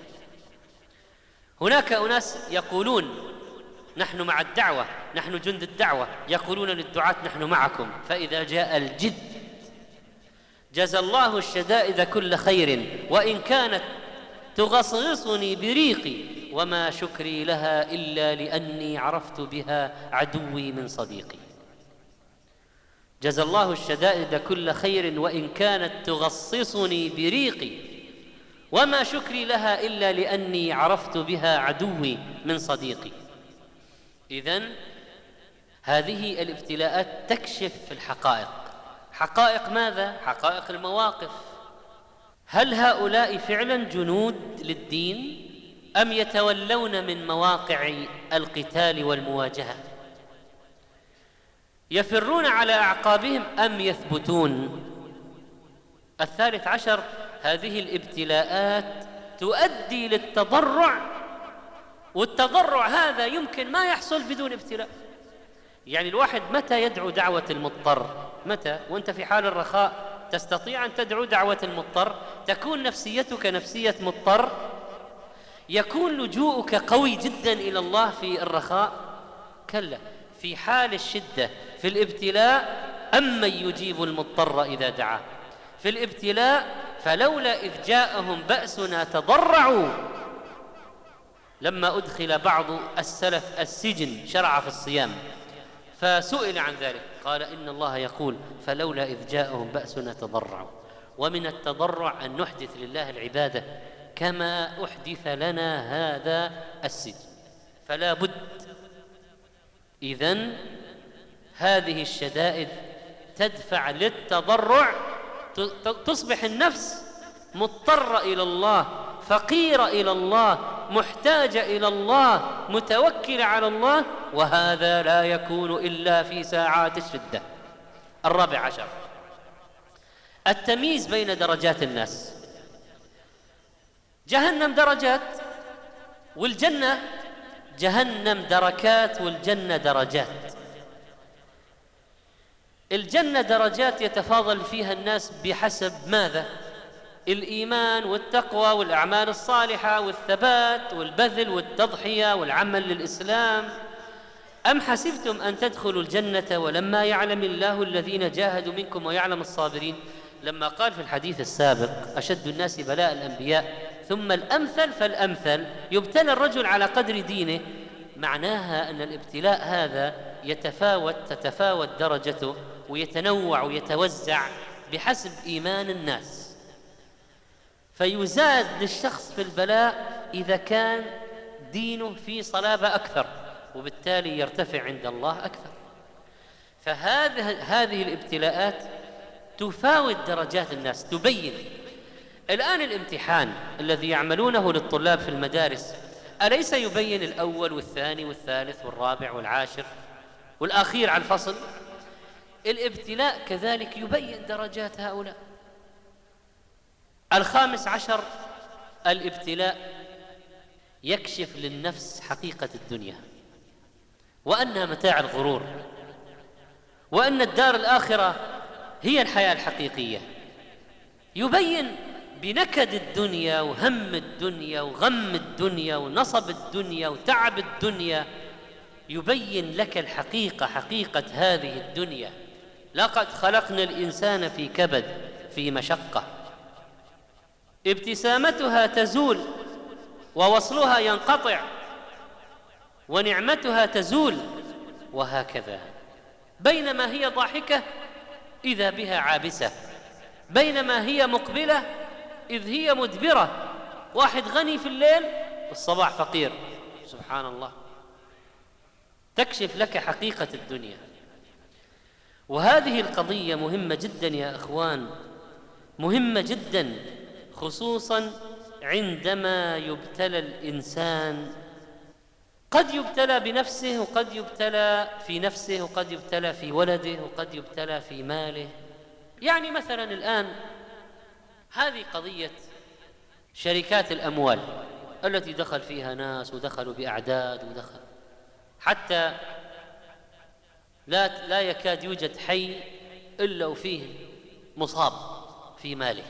هناك أناس يقولون نحن مع الدعوة، نحن جند الدعوة، يقولون للدعاة نحن معكم، فإذا جاء الجد جزى الله الشدائد كل خير وإن كانت تغصغصني بريقي وما شكري لها إلا لأني عرفت بها عدوي من صديقي. جزى الله الشدائد كل خير وإن كانت تغصصني بريقي وما شكري لها إلا لأني عرفت بها عدوي من صديقي. إذن هذه الابتلاءات تكشف الحقائق. حقائق ماذا؟ حقائق المواقف. هل هؤلاء فعلا جنود للدين أم يتولون من مواقع القتال والمواجهة؟ يفرون على أعقابهم أم يثبتون؟ الثالث عشر هذه الابتلاءات تؤدي للتضرع، والتضرع هذا يمكن ما يحصل بدون ابتلاء. يعني الواحد متى يدعو دعوة المضطر؟ متى؟ وانت في حال الرخاء تستطيع أن تدعو دعوة المضطر، تكون نفسيتك نفسية مضطر، يكون لجوءك قوي جدا إلى الله في الرخاء. كلا، في حال الشدة في الابتلاء أمن يجيب المضطر إذا دعاه. في الابتلاء فلولا إذ جاءهم بأسنا تضرعوا. لما أدخل بعض السلف السجن شرع في الصيام فسئل عن ذلك قال إن الله يقول فلولا إذ جاءهم بأسنا تضرعوا. ومن التضرع أن نحدث لله العبادة كما أحدث لنا هذا السجن، فلا بد. إذن هذه الشدائد تدفع للتضرع، تصبح النفس مضطرة إلى الله، فقيرة إلى الله، محتاجة إلى الله، متوكلة على الله، وهذا لا يكون إلا في ساعات الشدة. الرابع عشر التمييز بين درجات الناس. جهنم درجات والجنة، جهنم دركات والجنة درجات. الجنة درجات يتفاضل فيها الناس بحسب ماذا؟ الإيمان والتقوى والأعمال الصالحة والثبات والبذل والتضحية والعمل للإسلام. أم حسبتم أن تدخلوا الجنة ولما يعلم الله الذين جاهدوا منكم ويعلم الصابرين؟ لما قال في الحديث السابق أشد الناس بلاء الأنبياء ثم الأمثل فالأمثل، يبتلى الرجل على قدر دينه، معناها أن الابتلاء هذا يتفاوت تتفاوت درجته ويتنوع ويتوزع بحسب إيمان الناس، فيزاد للشخص في البلاء إذا كان دينه في صلابة أكثر، وبالتالي يرتفع عند الله أكثر. فهذه هذه الابتلاءات تفاوت درجات الناس، تبين. الآن الامتحان الذي يعملونه للطلاب في المدارس أليس يبين الأول والثاني والثالث والرابع والعاشر والأخير على الفصل؟ الابتلاء كذلك يبين درجات هؤلاء. الخامس عشر الابتلاء يكشف للنفس حقيقة الدنيا، وأنها متاع الغرور، وأن الدار الآخرة هي الحياة الحقيقية. يبين بنكد الدنيا وهم الدنيا وغم الدنيا ونصب الدنيا وتعب الدنيا، يبين لك الحقيقة، حقيقة هذه الدنيا. لقد خلقنا الإنسان في كبد، في مشقة، ابتسامتها تزول ووصلها ينقطع، ونعمتها تزول، وهكذا. بينما هي ضاحكة إذا بها عابسة، بينما هي مقبلة إذ هي مدبرة. واحد غني في الليل والصباح فقير، سبحان الله. تكشف لك حقيقة الدنيا. وهذه القضية مهمة جدا يا أخوان، مهمة جدا، خصوصا عندما يبتلى الإنسان. قد يبتلى بنفسه، وقد يبتلى في نفسه، وقد يبتلى في ولده، وقد يبتلى في ماله. يعني مثلا الآن هذه قضية شركات الأموال التي دخل فيها ناس ودخلوا بأعداد، ودخل حتى لا لا يكاد يوجد حي إلا وفيه مصاب في ماله.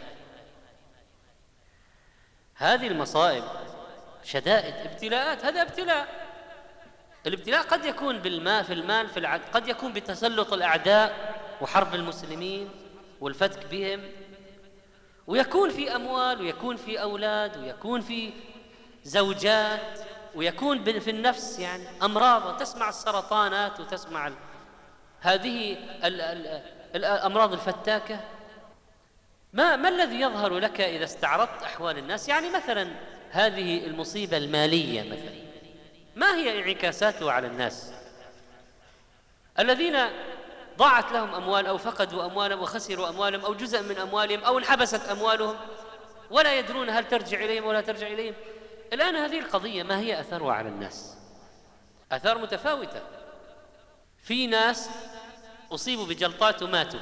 هذه المصائب شدائد، ابتلاءات. هذا ابتلاء. الابتلاء قد يكون بالماء في المال في العد، قد يكون بتسلط الأعداء وحرب المسلمين والفتك بهم، ويكون في أموال، ويكون في أولاد، ويكون في زوجات، ويكون في النفس يعني أمراض. تسمع السرطانات، وتسمع ال... هذه ال... ال... الأمراض الفتاكة. ما ما الذي يظهر لك إذا استعرضت أحوال الناس؟ يعني مثلا هذه المصيبة المالية مثلا، ما هي انعكاساتها على الناس الذين ضاعت لهم أموال، أو فقدوا أموالهم، وخسروا أموالهم، أو جزء من أموالهم، أو انحبست أموالهم ولا يدرون هل ترجع إليهم ولا ترجع إليهم. الآن هذه القضية ما هي أثرها على الناس؟ آثار متفاوتة. في ناس أصيبوا بجلطات وماتوا،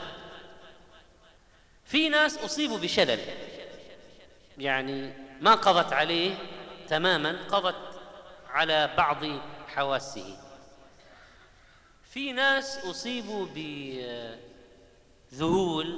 في ناس أصيبوا بشلل، يعني ما قضت عليه تماما، قضت على بعض حواسه. في ناس أصيبوا بذهول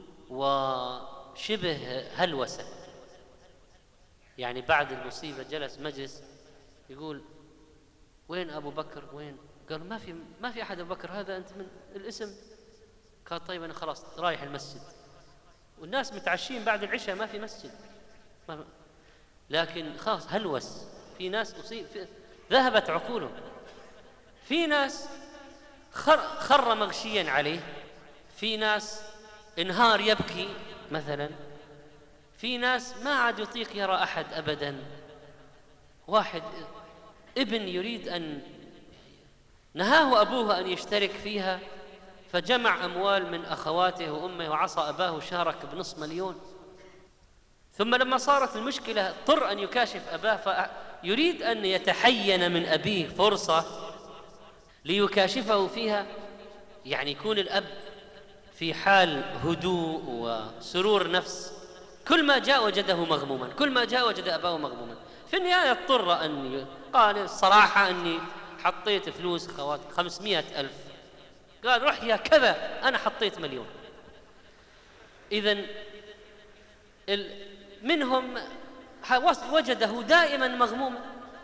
وشبه هلوسة، يعني بعد المصيبة جلس مجلس يقول وين أبو بكر وين؟ قالوا ما في ما في أحد أبو بكر، هذا أنت من الاسم. قال طيب أنا خلاص رايح المسجد، والناس متعشين بعد العشاء ما في مسجد، ما لكن خلاص هلوس. في ناس أصيب في ذهبت عقولهم، في ناس خر, خر مغشيا عليه، في ناس انهار يبكي مثلا، في ناس ما عاد يطيق يرى أحد أبدا. واحد ابن يريد أن نهاه أبوه أن يشترك فيها، فجمع أموال من أخواته وأمه وعصى أباه، شارك بنصف مليون. ثم لما صارت المشكلة اضطر أن يكاشف أباه، فيريد أن يتحين من أبيه فرصة ليكاشفه فيها. يعني يكون الأب في حال هدوء وسرور نفس، كل ما جاء وجده مغموما، كل ما جاء وجد أباه مغموما. في النهاية اضطر أن ي... قال الصراحة أني حطيت فلوس خواتي خمسمائة ألف. قال روح يا كذا أنا حطيت مليون. إذن ال... منهم وجده دائما مغموما.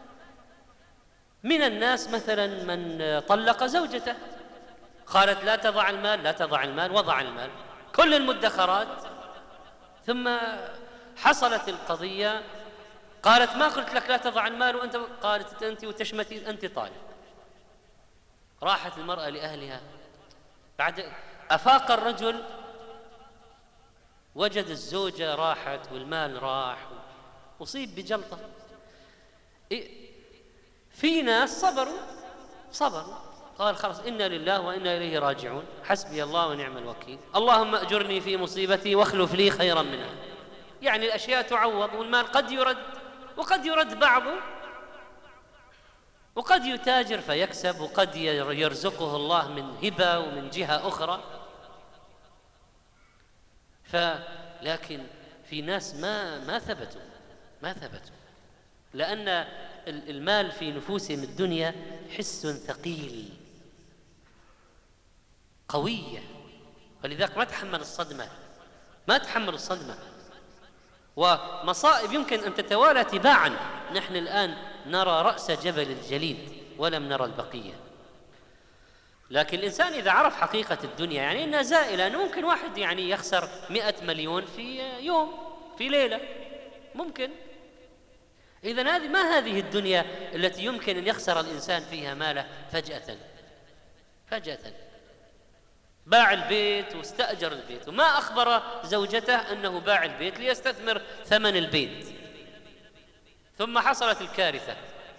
من الناس مثلا من طلق زوجته، قالت لا تضع المال، لا تضع المال، وضع المال كل المدخرات. ثم حصلت القضية، قالت ما قلت لك لا تضع المال وأنت، قالت أنت وتشمتي أنت طالق. راحت المرأة لأهلها، بعد أفاق الرجل وجد الزوجة راحت والمال راح، أصيب بجلطة. في ناس صبروا صبروا قال خلاص إنا لله وإنا إليه راجعون، حسبي الله ونعم الوكيل، اللهم أجرني في مصيبتي واخلف لي خيرا منها. يعني الأشياء تعوض، والمال قد يرد وقد يرد بعضه، وقد يتاجر فيكسب، وقد يرزقه الله من هبة ومن جهة أخرى. فلكن في ناس ما ما ثبتوا ما ثبتوا، لأن المال في نفوسهم الدنيا حس ثقيل قوية، ولذلك ما تحمل الصدمة، ما تحمل الصدمة، ومصائب يمكن أن تتوالى تباعا. نحن الآن نرى رأس جبل الجليد ولم نرى البقية. لكن الإنسان إذا عرف حقيقة الدنيا، يعني إنها زائلة، أنه ممكن واحد يعني يخسر مئة مليون في يوم، في ليلة، ممكن. إذن هذه ما هذه الدنيا التي يمكن أن يخسر الإنسان فيها ماله فجأة فجأة. باع البيت واستأجر البيت، وما أخبر زوجته أنه باع البيت ليستثمر ثمن البيت، ثم حصلت الكارثة.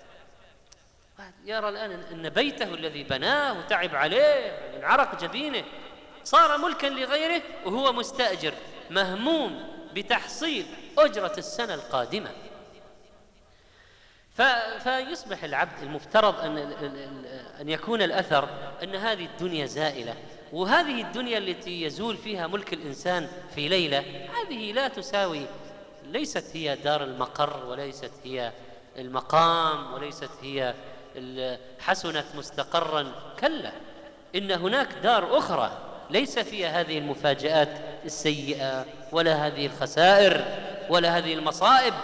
يرى الآن أن بيته الذي بناه وتعب عليه من عرق جبينه صار ملكا لغيره، وهو مستأجر مهموم بتحصيل أجرة السنة القادمة. فيصبح العبد المفترض أن أن يكون الأثر أن هذه الدنيا زائلة، وهذه الدنيا التي يزول فيها ملك الإنسان في ليلة، هذه لا تساوي، ليست هي دار المقر، وليست هي المقام، وليست هي حسنت مستقرا. كلا، إن هناك دار أخرى ليس فيها هذه المفاجآت السيئة، ولا هذه الخسائر، ولا هذه المصائب.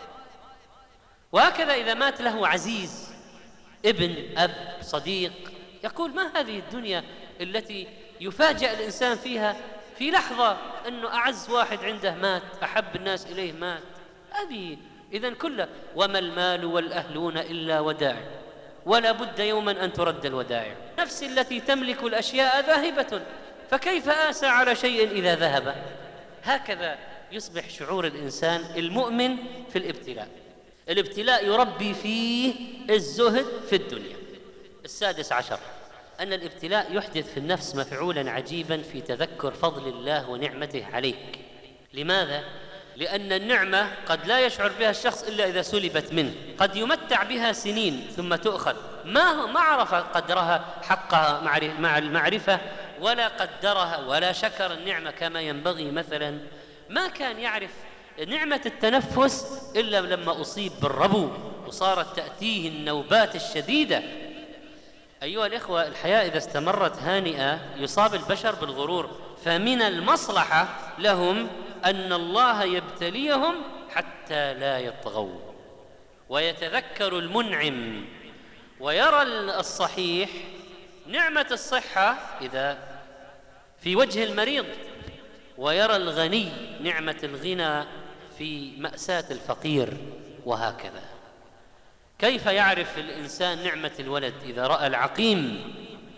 وهكذا إذا مات له عزيز، ابن، أب، صديق، يقول ما هذه الدنيا التي يفاجأ الإنسان فيها في لحظة أنه أعز واحد عنده مات، أحب الناس إليه مات. هذه إذن كله. وما المال والأهلون إلا ودائع، ولا بد يوما أن ترد الودائع. نفس التي تملك الأشياء ذاهبة، فكيف آسى على شيء إذا ذهب؟ هكذا يصبح شعور الإنسان المؤمن في الابتلاء. الابتلاء يربي فيه الزهد في الدنيا. السادس عشر أن الابتلاء يحدث في النفس مفعولا عجيبا في تذكر فضل الله ونعمته عليك. لماذا؟ لأن النعمة قد لا يشعر بها الشخص إلا إذا سلبت منه، قد يمتع بها سنين ثم تؤخذ، ما ما عرف قدرها حقها مع المعرفة، ولا قدرها ولا شكر النعمة كما ينبغي. مثلا ما كان يعرف نعمة التنفس إلا لما أصيب بالربو وصارت تأتيه النوبات الشديدة. أيها الإخوة، الحياة إذا استمرت هانئة يصاب البشر بالغرور، فمن المصلحة لهم أن الله يبتليهم حتى لا يطغوا ويتذكروا المنعم، ويرى الصحيح نعمة الصحة إذا في وجه المريض، ويرى الغني نعمة الغنى في مأساة الفقير، وهكذا. كيف يعرف الإنسان نعمة الولد إذا رأى العقيم؟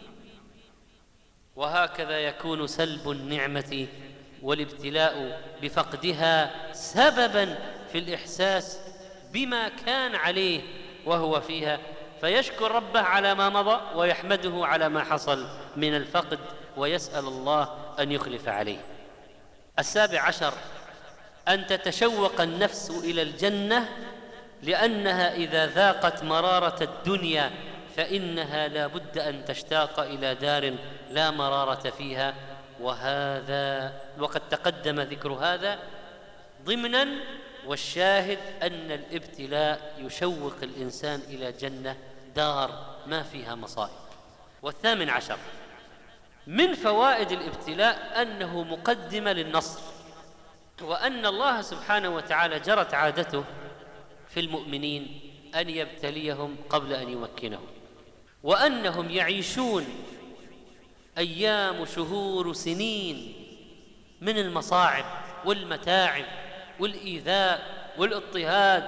وهكذا يكون سلب النعمة والابتلاء بفقدها سببا في الإحساس بما كان عليه وهو فيها، فيشكر ربه على ما مضى ويحمده على ما حصل من الفقد، ويسأل الله أن يخلف عليه. السابع عشر أن تتشوق النفس إلى الجنة، لأنها إذا ذاقت مرارة الدنيا فإنها لا بد أن تشتاق إلى دار لا مرارة فيها. وهذا وقد تقدم ذكر هذا ضمنا، والشاهد أن الابتلاء يشوق الإنسان إلى جنة، دار ما فيها مصائب. والثامن عشر من فوائد الابتلاء أنه مقدمة للنصر، وأن الله سبحانه وتعالى جرت عادته في المؤمنين أن يبتليهم قبل أن يمكنهم، وأنهم يعيشون أيام شهور سنين من المصاعب والمتاعب والإيذاء والاضطهاد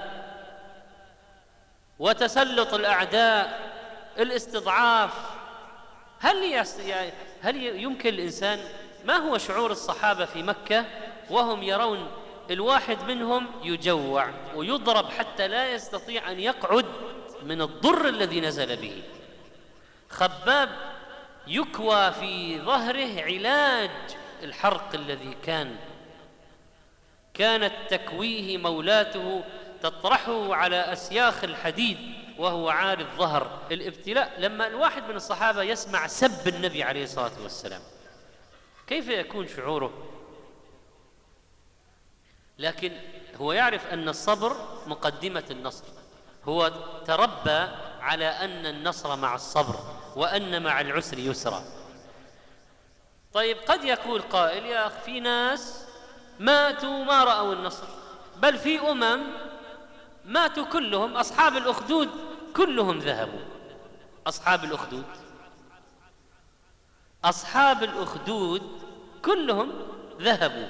وتسلط الأعداء، الاستضعاف. هل هل يمكن الإنسان، ما هو شعور الصحابة في مكة وهم يرون الواحد منهم يجوع ويضرب حتى لا يستطيع أن يقعد من الضر الذي نزل به؟ خباب يكوى في ظهره علاج الحرق الذي كان كانت تكويه مولاته تطرحه على أسياخ الحديد وهو عاري الظهر. الابتلاء لما الواحد من الصحابة يسمع سب النبي عليه الصلاة والسلام كيف يكون شعوره؟ لكن هو يعرف أن الصبر مقدمة النصر، هو تربى على أن النصر مع الصبر وأن مع العسر يسرا. طيب قد يقول قائل يا أخي في ناس ماتوا ما رأوا النصر، بل في أمم ماتوا كلهم، أصحاب الأخدود كلهم ذهبوا. أصحاب الأخدود أصحاب الأخدود كلهم ذهبوا.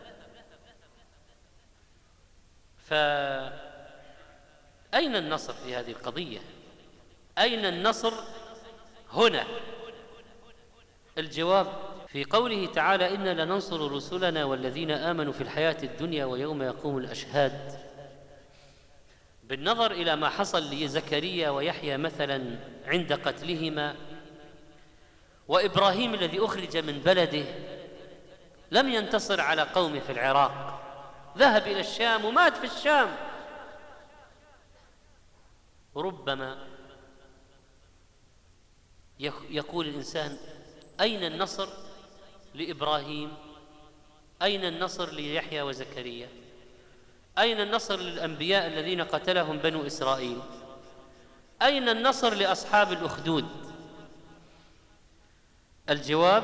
فأين النصر في هذه القضية؟ أين النصر هنا؟ الجواب في قوله تعالى إنا لننصر رسلنا والذين آمنوا في الحياة الدنيا ويوم يقوم الأشهاد. بالنظر إلى ما حصل لزكريا ويحيى مثلا عند قتلهما، وإبراهيم الذي أخرج من بلده لم ينتصر على قومه في العراق، ذهب إلى الشام ومات في الشام. ربما يقول الإنسان أين النصر لإبراهيم؟ أين النصر ليحيى وزكريا؟ أين النصر للأنبياء الذين قتلهم بنو إسرائيل؟ أين النصر لأصحاب الأخدود؟ الجواب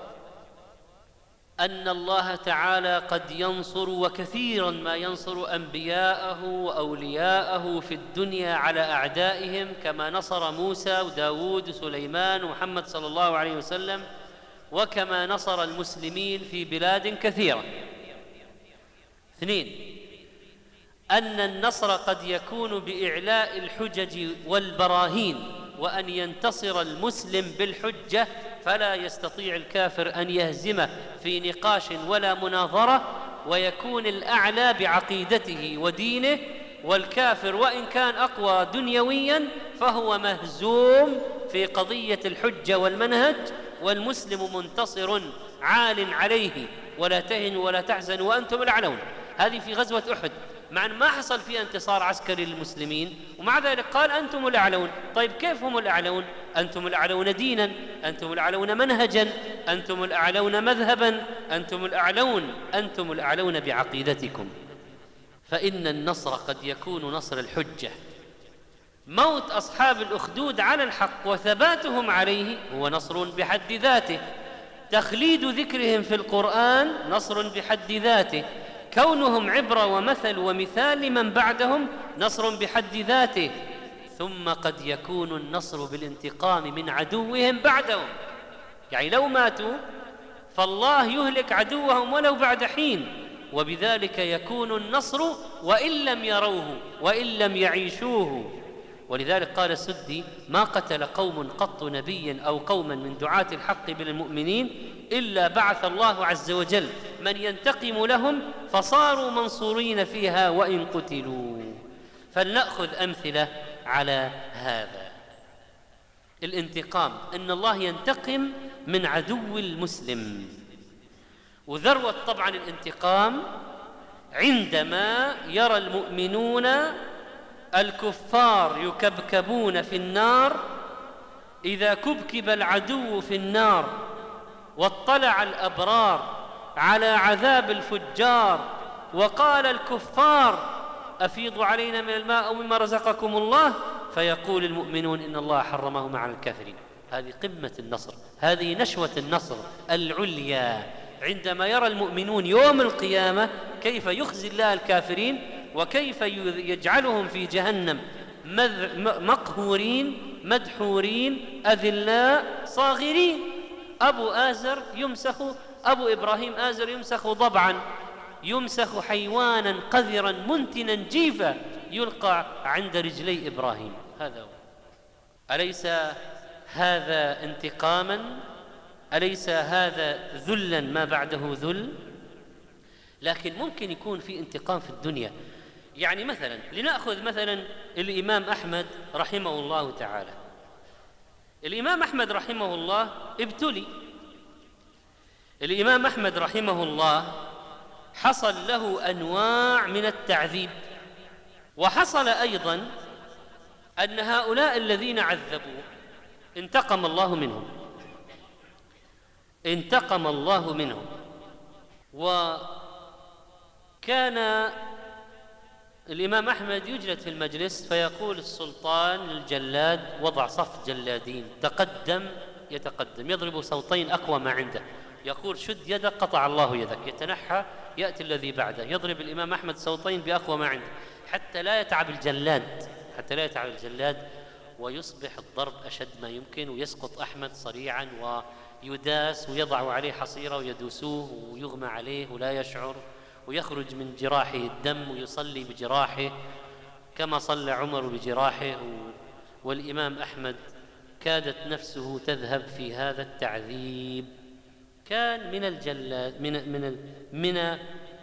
أن الله تعالى قد ينصر، وكثيرا ما ينصر أنبياءه وأولياءه في الدنيا على أعدائهم، كما نصر موسى وداود وسليمان ومحمد صلى الله عليه وسلم، وكما نصر المسلمين في بلاد كثيرة. اثنين، أن النصر قد يكون بإعلاء الحجج والبراهين، وأن ينتصر المسلم بالحجة فلا يستطيع الكافر أن يهزمه في نقاش ولا مناظرة، ويكون الأعلى بعقيدته ودينه، والكافر وإن كان أقوى دنيويا فهو مهزوم في قضية الحجة والمنهج، والمسلم منتصر عال عليه. ولا تهنوا ولا تحزنوا وأنتم الأعلون. هذه في غزوة أحد، مع أن ما حصل فيها انتصار عسكري للمسلمين، ومع ذلك قال أنتم الأعلون. طيب كيف هم الأعلون؟ أنتم الأعلون دينا، أنتم الأعلون منهجا، أنتم الأعلون مذهبا، أنتم الأعلون أنتم الأعلون بعقيدتكم. فإن النصر قد يكون نصر الحجة، موت أصحاب الأخدود على الحق وثباتهم عليه هو نصر بحد ذاته، تخليد ذكرهم في القرآن نصر بحد ذاته، كونهم عبرة ومثل ومثال لمن بعدهم نصر بحد ذاته. ثم قد يكون النصر بالانتقام من عدوهم بعدهم، يعني لو ماتوا فالله يهلك عدوهم ولو بعد حين، وبذلك يكون النصر وإن لم يروه وإن لم يعيشوه. ولذلك قال السدي ما قتل قوم قط نبيا أو قوما من دعاة الحق من المؤمنين إلا بعث الله عز وجل من ينتقم لهم فصاروا منصورين فيها وإن قتلوا. فلنأخذ أمثلة على هذا الانتقام، أن الله ينتقم من عدو المسلم. وذروة طبعا الانتقام عندما يرى المؤمنون الكفار يكبكبون في النار، إذا كبكب العدو في النار واطلع الأبرار على عذاب الفجار وقال الكفار أفيضوا علينا من الماء أو مما رزقكم الله، فيقول المؤمنون إن الله حرمهما على الكافرين. هذه قمة النصر، هذه نشوة النصر العليا، عندما يرى المؤمنون يوم القيامة كيف يخزي الله الكافرين وكيف يجعلهم في جهنم مقهورين مدحورين أذلاء صاغرين. أبو آزر يمسخ، أبو إبراهيم آزر يمسخ ضبعا، يمسخ حيوانا قذرا منتنا جيفا يلقى عند رجلي إبراهيم. هذا هو. أليس هذا انتقاما؟ أليس هذا ذلا ما بعده ذل؟ لكن ممكن يكون في انتقام في الدنيا. يعني مثلا لنأخذ مثلا الإمام أحمد رحمه الله تعالى. الإمام أحمد رحمه الله ابتلي. الإمام أحمد رحمه الله حصل له أنواع من التعذيب، وحصل أيضا أن هؤلاء الذين عذبوه انتقم الله منهم، انتقم الله منهم. وكان الإمام أحمد يجلد في المجلس، فيقول السلطان للجلاد: وضع صف جلادين، تقدم يتقدم، يضرب صوتين أقوى ما عنده، يقول: شد يدك قطع الله يدك، يتنحى يأتي الذي بعده، يضرب الإمام أحمد صوتين بأقوى ما عنده حتى لا يتعب الجلاد، حتى لا يتعب الجلاد ويصبح الضرب أشد ما يمكن، ويسقط أحمد صريعا ويداس ويضع عليه حصيرة ويدوسوه ويغمى عليه ولا يشعر، ويخرج من جراحه الدم ويصلي بجراحه كما صلى عمر بجراحه. والإمام أحمد كادت نفسه تذهب في هذا التعذيب. كان من الجلاد من من من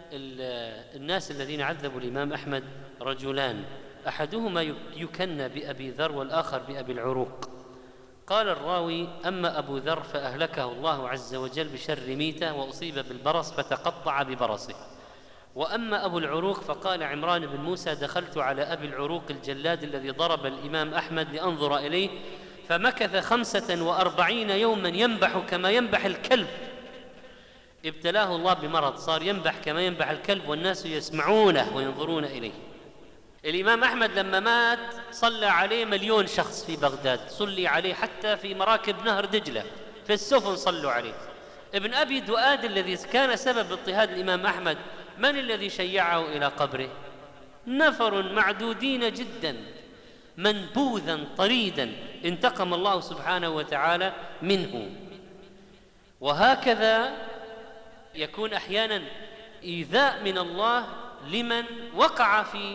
الناس الذين عذبوا الإمام أحمد رجلان، أحدهما يكنى بأبي ذر والآخر بأبي العروق. قال الراوي: أما أبو ذر فأهلكه الله عز وجل بشر ميته وأصيب بالبرص فتقطع ببرصه، وأما أبو العروق فقال عمران بن موسى: دخلت على أبي العروق الجلاد الذي ضرب الإمام أحمد لأنظر إليه، فمكث خمسة وأربعين يوما ينبح كما ينبح الكلب. ابتلاه الله بمرض، صار ينبح كما ينبح الكلب والناس يسمعونه وينظرون إليه. الإمام أحمد لما مات صلى عليه مليون شخص في بغداد، صلي عليه حتى في مراكب نهر دجلة في السفن صلوا عليه. ابن أبي دؤاد الذي كان سبب اضطهاد الإمام أحمد، من الذي شيعه إلى قبره؟ نفر معدودين جدا، منبوذا طريدا، انتقم الله سبحانه وتعالى منه. وهكذا يكون أحيانا إيذاء من الله لمن وقع في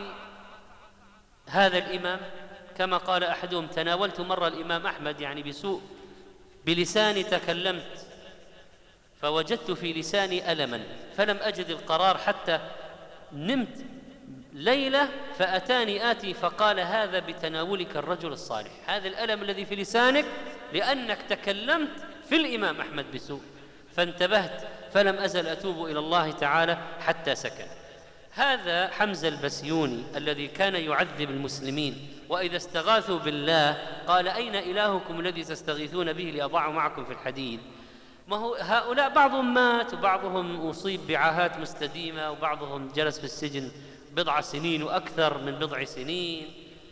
هذا الإمام، كما قال أحدهم: تناولت مرة الإمام أحمد يعني بسوء بلساني تكلمت فوجدت في لساني ألما فلم أجد القرار حتى نمت ليلة فأتاني آتي فقال: هذا بتناولك الرجل الصالح، هذا الألم الذي في لسانك لأنك تكلمت في الإمام أحمد بسوء. فانتبهت فلم أزل أتوب إلى الله تعالى حتى سكن. هذا حمزة البسيوني الذي كان يعذب المسلمين، وإذا استغاثوا بالله قال: أين إلهكم الذي تستغيثون به لأضع معكم في الحديد؟ ما هو هؤلاء بعضهم مات وبعضهم أصيب بعاهات مستديمة وبعضهم جلس في السجن بضع سنين وأكثر من بضع سنين.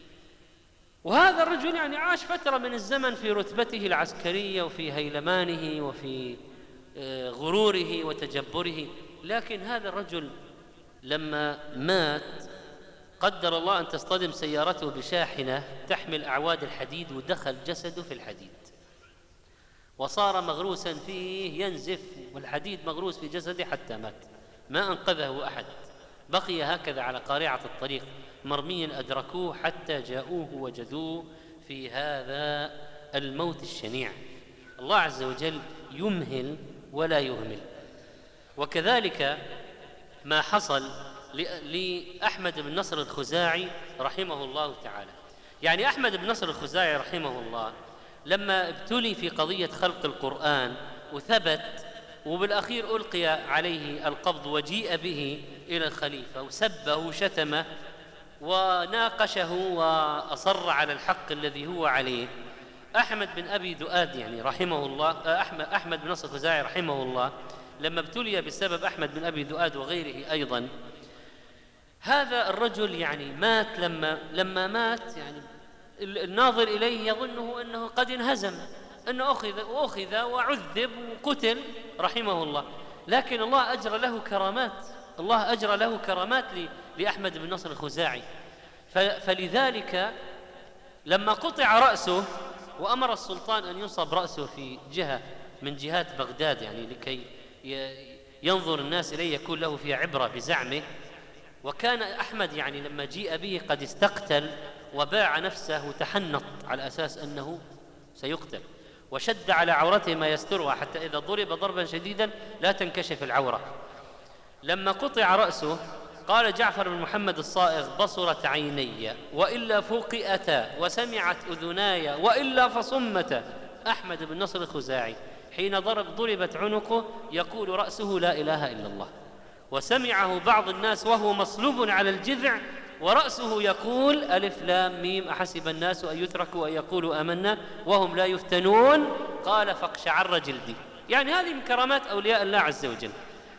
وهذا الرجل يعني عاش فترة من الزمن في رتبته العسكرية وفي هيلمانه وفي غروره وتجبره، لكن هذا الرجل لما مات قدر الله أن تصطدم سيارته بشاحنة تحمل أعواد الحديد ودخل جسده في الحديد وصار مغروسا فيه ينزف، والحديد مغروس في جسده حتى مات، ما أنقذه أحد، بقي هكذا على قارعة الطريق مرميا، أدركوه حتى جاءوه وجدوه في هذا الموت الشنيع. الله عز وجل يمهل ولا يهمل. وكذلك ما حصل لأحمد بن نصر الخزاعي رحمه الله تعالى. يعني أحمد بن نصر الخزاعي رحمه الله لما ابتلي في قضية خلق القرآن وثبت، وبالأخير ألقي عليه القبض وجيء به إلى الخليفة وسبه وشتمه وناقشه وأصر على الحق الذي هو عليه، أحمد بن أبي دؤاد يعني رحمه الله أحمد, أحمد بن نصر الخزاعي رحمه الله لما ابتلي بسبب أحمد بن أبي دؤاد وغيره أيضا، هذا الرجل يعني مات. لما لما مات يعني الناظر إليه يظنه أنه قد انهزم، أنه أخذ وأخذ وعذب وقتل رحمه الله، لكن الله أجرى له كرامات، الله أجرى له كرامات لأحمد بن نصر الخزاعي. فلذلك لما قطع رأسه وأمر السلطان أن ينصب رأسه في جهة من جهات بغداد يعني لكي ينظر الناس إليه يكون له فيها عبرة بزعمه، وكان أحمد يعني لما جيء به قد استقتل وباع نفسه وتحنط على أساس أنه سيقتل، وشد على عورته ما يسترها حتى إذا ضرب ضربا شديدا لا تنكشف العورة. لما قطع رأسه قال جعفر بن محمد الصائغ: بصرت عيني وإلا فوقئتا وسمعت أذناي وإلا فصمتا. أحمد بن نصر الخزاعي حين ضرب ضربت عنقه يقول رأسه لا إله إلا الله، وسمعه بعض الناس وهو مصلوب على الجذع ورأسه يقول ألف لام ميم أحسب الناس أن يتركوا أن يقولوا آمنا وهم لا يفتنون، قال فاقشعر جلدي. يعني هذه من كرامات أولياء الله عز وجل.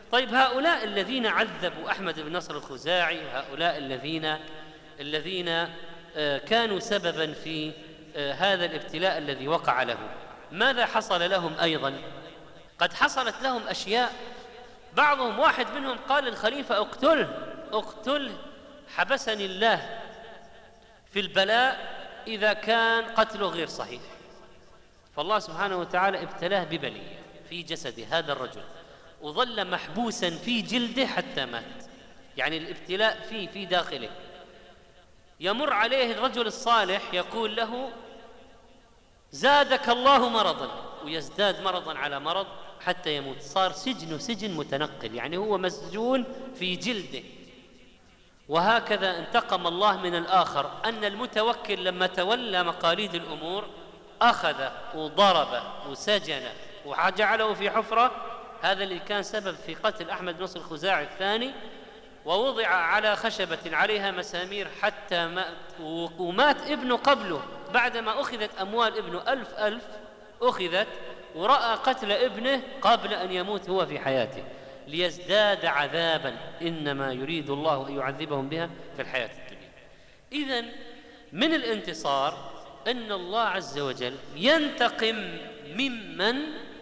طيب هؤلاء الذين عذبوا أحمد بن نصر الخزاعي، وهؤلاء الذين الذين كانوا سببا في هذا الابتلاء الذي وقع له، ماذا حصل لهم أيضا؟ قد حصلت لهم أشياء. بعضهم واحد منهم قال للخليفة اقتله اقتله حبسني الله في البلاء إذا كان قتله غير صحيح. فالله سبحانه وتعالى ابتلاه ببلية في جسد هذا الرجل، وظل محبوسا في جلده حتى مات. يعني الابتلاء فيه في داخله. يمر عليه الرجل الصالح يقول له زادك الله مرضا، ويزداد مرضا على مرض حتى يموت. صار سجن سجن متنقل، يعني هو مسجون في جلده. وهكذا انتقم الله من الآخر، أن المتوكل لما تولى مقاليد الأمور أخذ وضرب وسجن وجعله في حفرة. هذا اللي كان سبب في قتل أحمد بن نصر الخزاعي الثاني، ووضع على خشبة عليها مسامير حتى مات. ومات ابنه قبله بعدما أخذت أموال ابنه، ألف ألف أخذت، ورأى قتل ابنه قبل أن يموت هو في حياته ليزداد عذابا، إنما يريد الله أن يعذبهم بها في الحياة الدنيا. إذن من الانتصار أن الله عز وجل ينتقم ممن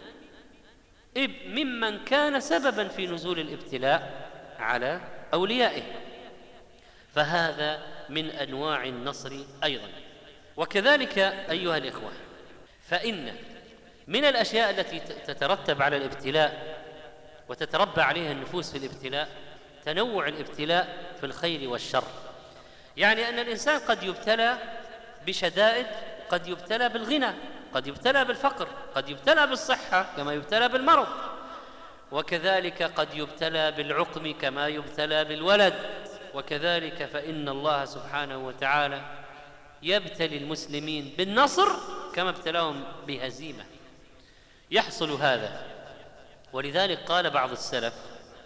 ممن كان سببا في نزول الابتلاء على أوليائه، فهذا من أنواع النصر أيضا. وكذلك أيها الإخوة، فإن من الأشياء التي تترتب على الابتلاء وتتربى عليها النفوس في الابتلاء تنوع الابتلاء في الخير والشر. يعني أن الإنسان قد يبتلى بشدائد، قد يبتلى بالغنى، قد يبتلى بالفقر، قد يبتلى بالصحة كما يبتلى بالمرض، وكذلك قد يبتلى بالعقم كما يبتلى بالولد. وكذلك فإن الله سبحانه وتعالى يبتلي المسلمين بالنصر كما ابتلاهم بهزيمة. يحصل هذا، ولذلك قال بعض السلف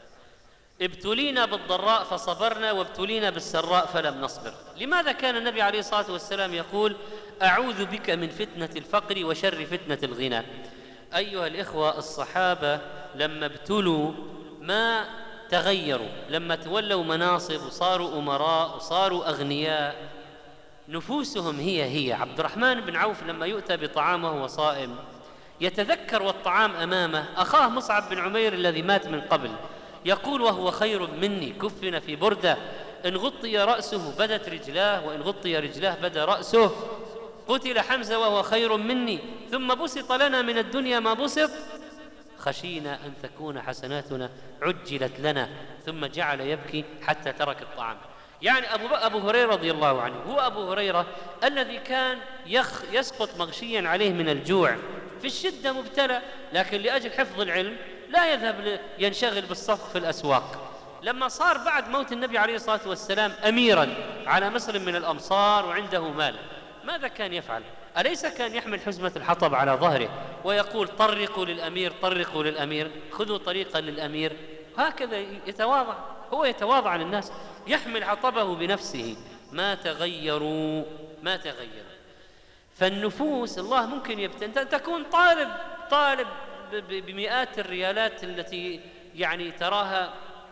ابتلينا بالضراء فصبرنا وابتلينا بالسراء فلم نصبر. لماذا كان النبي عليه الصلاة والسلام يقول أعوذ بك من فتنة الفقر وشر فتنة الغنى؟ أيها الإخوة، الصحابة لما ابتلوا ما تغيروا، لما تولوا مناصب وصاروا أمراء وصاروا أغنياء نفوسهم هي هي. عبد الرحمن بن عوف لما يؤتى بطعامه وهو صائم يتذكر والطعام أمامه أخاه مصعب بن عمير الذي مات من قبل، يقول وهو خير مني كفن في بردة، إن غطي رأسه بدت رجلاه، وإن غطي رجلاه بدا رأسه. قتل حمزة وهو خير مني، ثم بسط لنا من الدنيا ما بسط، خشينا أن تكون حسناتنا عجلت لنا، ثم جعل يبكي حتى ترك الطعام. يعني أبو, أبو هريرة رضي الله عنه هو أبو هريرة الذي كان يخ يسقط مغشيا عليه من الجوع، في الشدة مبتلى، لكن لأجل حفظ العلم لا يذهب ينشغل بالصفق في الأسواق. لما صار بعد موت النبي عليه الصلاة والسلام أميرا على مصر من الأمصار وعنده مال، ماذا كان يفعل؟ أليس كان يحمل حزمة الحطب على ظهره ويقول طرقوا للأمير طرقوا للأمير، خذوا طريقا للأمير؟ هكذا يتواضع، هو يتواضع للناس، يحمل حطبه بنفسه. ما تغيروا ما تغيروا. فالنفوس الله ممكن يبت... أنت تكون طالب طالب بمئات الريالات التي يعني تراها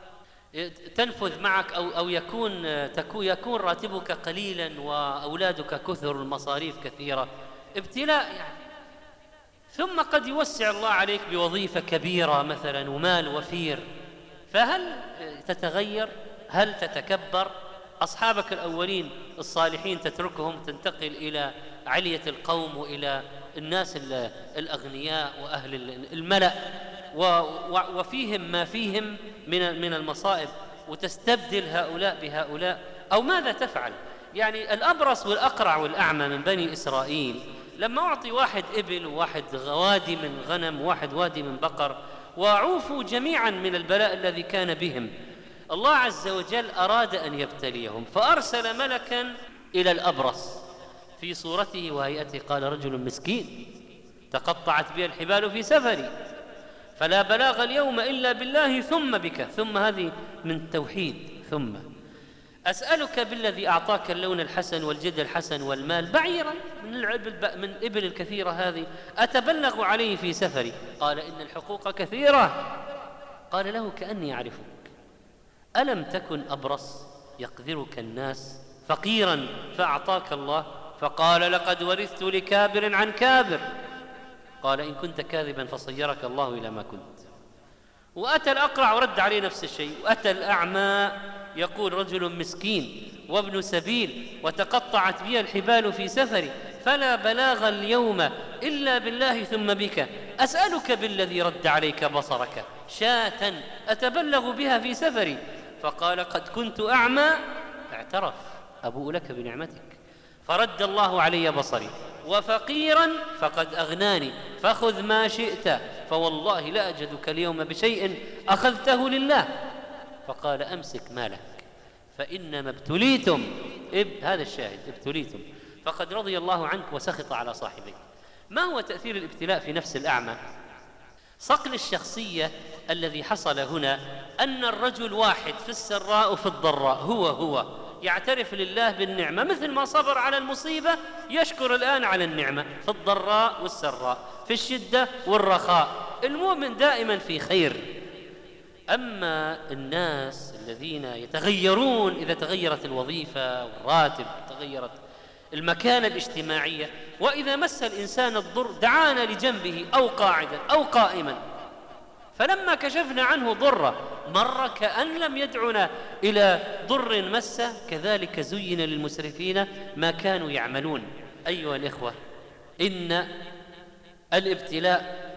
تنفذ معك، أو أو يكون يكون راتبك قليلا وأولادك كثر، المصاريف كثيرة، ابتلاء يعني. ثم قد يوسع الله عليك بوظيفة كبيرة مثلا ومال وفير، فهل تتغير؟ هل تتكبر؟ أصحابك الأولين الصالحين تتركهم تنتقل إلى علية القوم وإلى الناس الأغنياء وأهل الملأ وفيهم ما فيهم من من المصائب، وتستبدل هؤلاء بهؤلاء، أو ماذا تفعل؟ يعني الأبرص والأقرع والأعمى من بني إسرائيل لما أعطي واحد إبل وواحد وادي من غنم وواحد وادي من بقر وعوفوا جميعا من البلاء الذي كان بهم، الله عز وجل أراد أن يبتليهم فأرسل ملكا إلى الأبرص في صورته وهيئته، قال رجل مسكين تقطعت بي الحبال في سفري فلا بلاغ اليوم إلا بالله ثم بك. ثم هذه من توحيد. ثم أسألك بالذي أعطاك اللون الحسن والجد الحسن والمال بعيرا من الإبل من الإبل الكثيرة هذه أتبلغ عليه في سفري؟ قال إن الحقوق كثيرة قال له: كأني أعرفك، ألم تكن أبرص يقذرك الناس فقيرا فأعطاك الله؟ فقال: لقد ورثت لكابر عن كابر. قال: إن كنت كاذبا فصيرك الله إلى ما كنت. وأتى الأقرع ورد عليه نفس الشيء، وأتى الأعمى يقول: رجل مسكين وابن سبيل وتقطعت بي الحبال في سفري، فلا بلاغ اليوم إلا بالله ثم بك، أسألك بالذي رد عليك بصرك شاة أتبلغ بها في سفري. فقال: قد كنت أعمى، اعترف: أبوء لك بنعمتك، فرد الله علي بصري، وفقيرا فقد أغناني، فخذ ما شئت، فوالله لا أجدك اليوم بشيء أخذته لله. فقال: أمسك مالك فإنما ابتليتم. إب هذا الشاهد، ابتليتم، فقد رضي الله عنك وسخط على صاحبك. ما هو تأثير الابتلاء في نفس الأعمى؟ صقل الشخصية الذي حصل هنا أن الرجل واحد في السراء وفي الضراء، هو هو يعترف لله بالنعمة، مثل ما صبر على المصيبة يشكر الآن على النعمة، في الضراء والسراء، في الشدة والرخاء. المؤمن دائما في خير. أما الناس الذين يتغيرون إذا تغيرت الوظيفة والراتب، تغيرت المكانة الاجتماعية، وإذا مس الإنسان الضر دعانا لجنبه أو قاعدا أو قائما، فلما كشفنا عنه ضره مر كأن لم يدعنا إلى ضر مسه. كذلك زين للمسرفين ما كانوا يعملون. أيها الإخوة، إن الابتلاء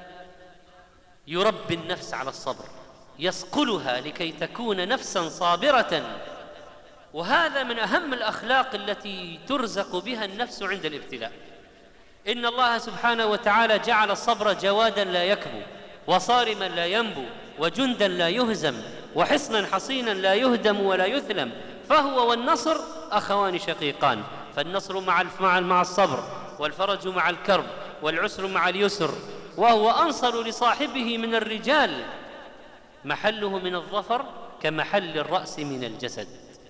يربي النفس على الصبر، يصقلها لكي تكون نفسا صابرة، وهذا من أهم الأخلاق التي ترزق بها النفس عند الابتلاء. إن الله سبحانه وتعالى جعل الصبر جوادا لا يكبو، وصارما لا ينبو، وجندا لا يهزم، وحصنا حصينا لا يهدم ولا يثلم، فهو والنصر أخوان شقيقان، فالنصر مع مع الصبر، والفرج مع الكرب، والعسر مع اليسر، وهو أنصر لصاحبه من الرجال، محله من الظفر كمحل الرأس من الجسد.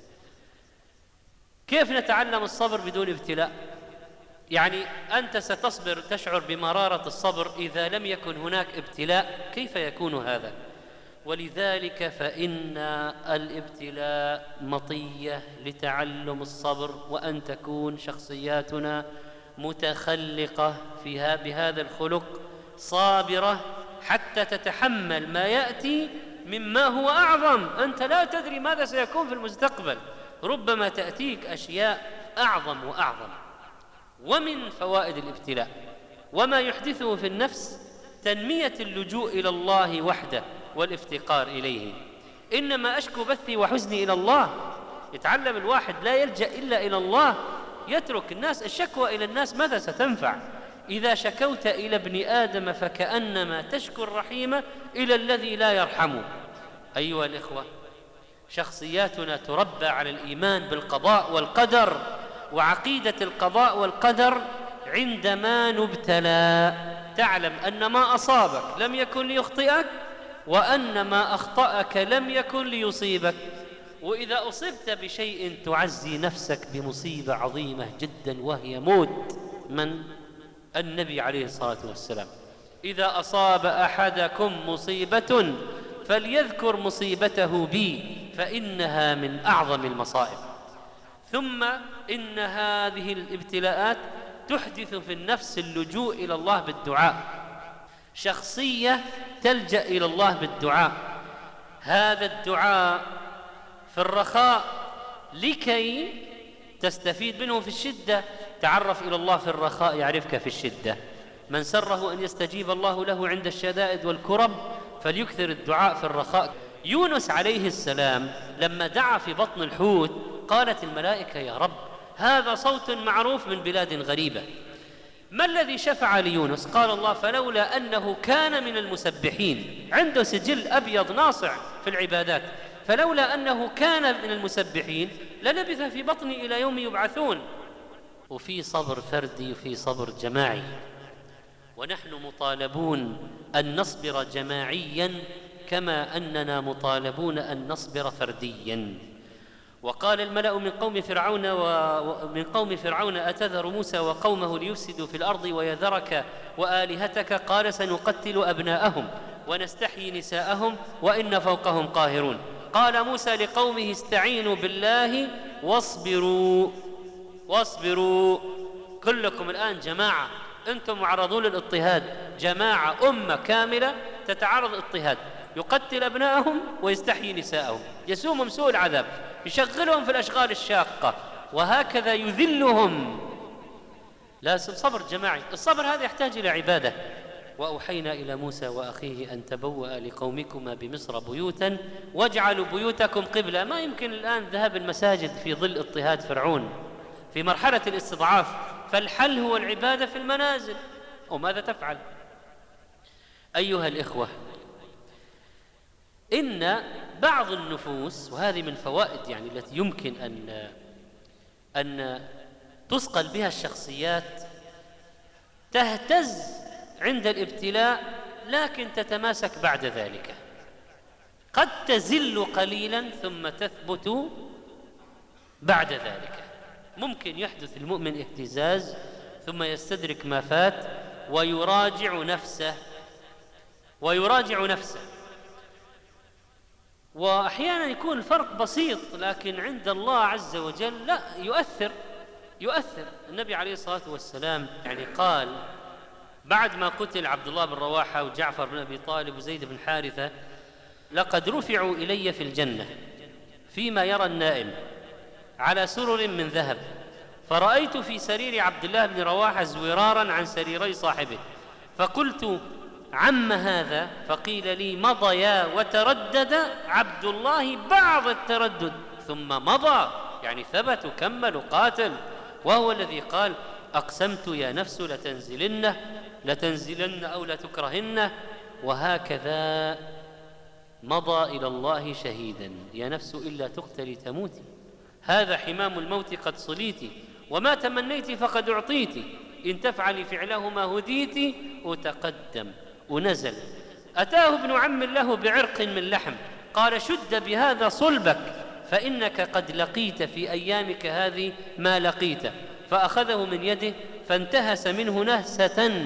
كيف نتعلم الصبر بدون ابتلاء؟ يعني أنت ستصبر، تشعر بمرارة الصبر إذا لم يكن هناك ابتلاء، كيف يكون هذا؟ ولذلك فإن الابتلاء مطية لتعلم الصبر، وأن تكون شخصياتنا متخلقة فيها بهذا الخلق، صابرة حتى تتحمل ما يأتي مما هو أعظم. أنت لا تدري ماذا سيكون في المستقبل، ربما تأتيك أشياء أعظم وأعظم. ومن فوائد الابتلاء وما يحدثه في النفس تنمية اللجوء إلى الله وحده والافتقار إليه. إنما أشكو بثي وحزني إلى الله. يتعلم الواحد لا يلجأ إلا إلى الله، يترك الناس. الشكوى إلى الناس ماذا ستنفع؟ إذا شكوت إلى ابن آدم فكأنما تشكو الرحيم إلى الذي لا يرحمه. أيها الإخوة، شخصياتنا تربى على الإيمان بالقضاء والقدر، وعقيدة القضاء والقدر عندما نبتلى تعلم أن ما أصابك لم يكن ليخطئك، وأن ما أخطأك لم يكن ليصيبك. وإذا أصبت بشيء تعزي نفسك بمصيبة عظيمة جدا وهي موت من النبي عليه الصلاة والسلام: إذا أصاب أحدكم مصيبة فليذكر مصيبته بي فإنها من أعظم المصائب. ثم إن هذه الابتلاءات تحدث في النفس اللجوء إلى الله بالدعاء، شخصية تلجأ إلى الله بالدعاء. هذا الدعاء في الرخاء لكي تستفيد منه في الشدة. تعرف إلى الله في الرخاء يعرفك في الشدة. من سره أن يستجيب الله له عند الشدائد والكرب فليكثر الدعاء في الرخاء. يونس عليه السلام لما دعا في بطن الحوت قالت الملائكة: يا رب، هذا صوت معروف من بلاد غريبة. ما الذي شفع ليونس؟ قال الله: فلولا أنه كان من المسبحين، عنده سجل أبيض ناصع في العبادات، فلولا أنه كان من المسبحين للبث في بطني إلى يوم يبعثون. وفي صبر فردي وفي صبر جماعي، ونحن مطالبون أن نصبر جماعيا كما أننا مطالبون أن نصبر فرديا. وقال الملأ من قوم فرعون ومن قوم فرعون: أتذر موسى وقومه ليفسدوا في الأرض ويذرك وآلهتك؟ قال: سنقتل أبناءهم ونستحيي نساءهم وإن فوقهم قاهرون. قال موسى لقومه استعينوا بالله واصبروا واصبروا. كلكم الآن جماعة، أنتم معرضون للاضطهاد، جماعة أمة كاملة تتعرض للاضطهاد، يقتل أبنائهم ويستحيي نساءهم، يسومهم سوء العذاب، يشغلهم في الأشغال الشاقة، وهكذا يذلهم. لازم صبر جماعي. الصبر هذا يحتاج إلى عبادة. وأوحينا إلى موسى وأخيه أن تبوأ لقومكما بمصر بيوتا واجعلوا بيوتكم قبلة. ما يمكن الآن ذهاب المساجد في ظل اضطهاد فرعون في مرحلة الاستضعاف، فالحل هو العبادة في المنازل. وماذا تفعل؟ أيها الإخوة، إن بعض النفوس، وهذه من فوائد يعني التي يمكن أن أن تثقل بها الشخصيات، تهتز عند الابتلاء لكن تتماسك بعد ذلك. قد تزل قليلا ثم تثبت بعد ذلك. ممكن يحدث المؤمن اهتزاز ثم يستدرك ما فات ويراجع نفسه ويراجع نفسه وأحيانا يكون الفرق بسيط، لكن عند الله عز وجل لا، يؤثر يؤثر. النبي عليه الصلاة والسلام يعني قال بعد ما قتل عبد الله بن رواحة وجعفر بن أبي طالب وزيد بن حارثة: لقد رفعوا إلي في الجنة فيما يرى النائم على سرر من ذهب، فرأيت في سرير عبد الله بن رواحة زورارا عن سريري صاحبه، فقلت: عم هذا؟ فقيل لي: مضيا وتردد عبد الله بعض التردد ثم مضى، يعني ثبت وكمل وقاتل. وهو الذي قال: أقسمت يا نفس لتنزلن لتنزلن أو لتكرهن، وهكذا مضى إلى الله شهيدا. يا نفس إلا تقتلي تموتي، هذا حمام الموت قد صليت، وما تمنيت فقد أعطيت، إن تفعلي فعلهما هديت، وتقدم ونزل. أتاه ابن عم له بعرق من لحم، قال: شد بهذا صلبك فإنك قد لقيت في أيامك هذه ما لقيت، فأخذه من يده فانتهس منه نهسة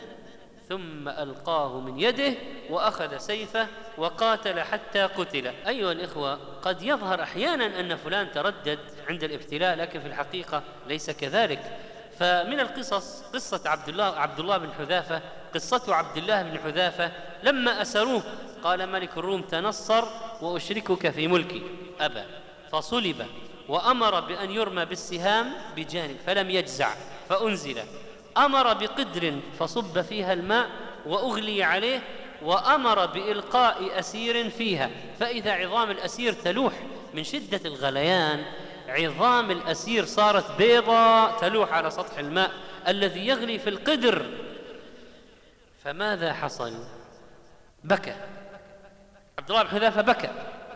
ثم ألقاه من يده وأخذ سيفه وقاتل حتى قتل. أيها الإخوة، قد يظهر أحيانا أن فلان تردد عند الابتلاء، لكن في الحقيقة ليس كذلك. فمن القصص قصة عبد الله عبد الله بن حذافة، قصة عبد الله بن حذافة لما أسروه قال ملك الروم: تنصر وأشركك في ملكي، أبى، فصلب وأمر بأن يرمى بالسهام بجانب فلم يجزع فأنزل، أمر بقدر فصب فيها الماء وأغلي عليه، وأمر بإلقاء أسير فيها، فإذا عظام الأسير تلوح من شدة الغليان، عظام الأسير صارت بيضاء تلوح على سطح الماء الذي يغلي في القدر. فماذا حصل؟ بكى عبد الله بن حذافة، بكى.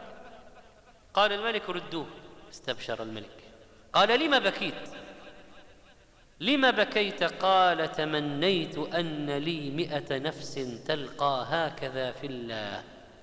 قال الملك: ردوه. استبشر الملك، قال: لما بكيت؟ لما بكيت؟ قال: تمنيت أن لي مئة نفس تلقى هكذا في الله.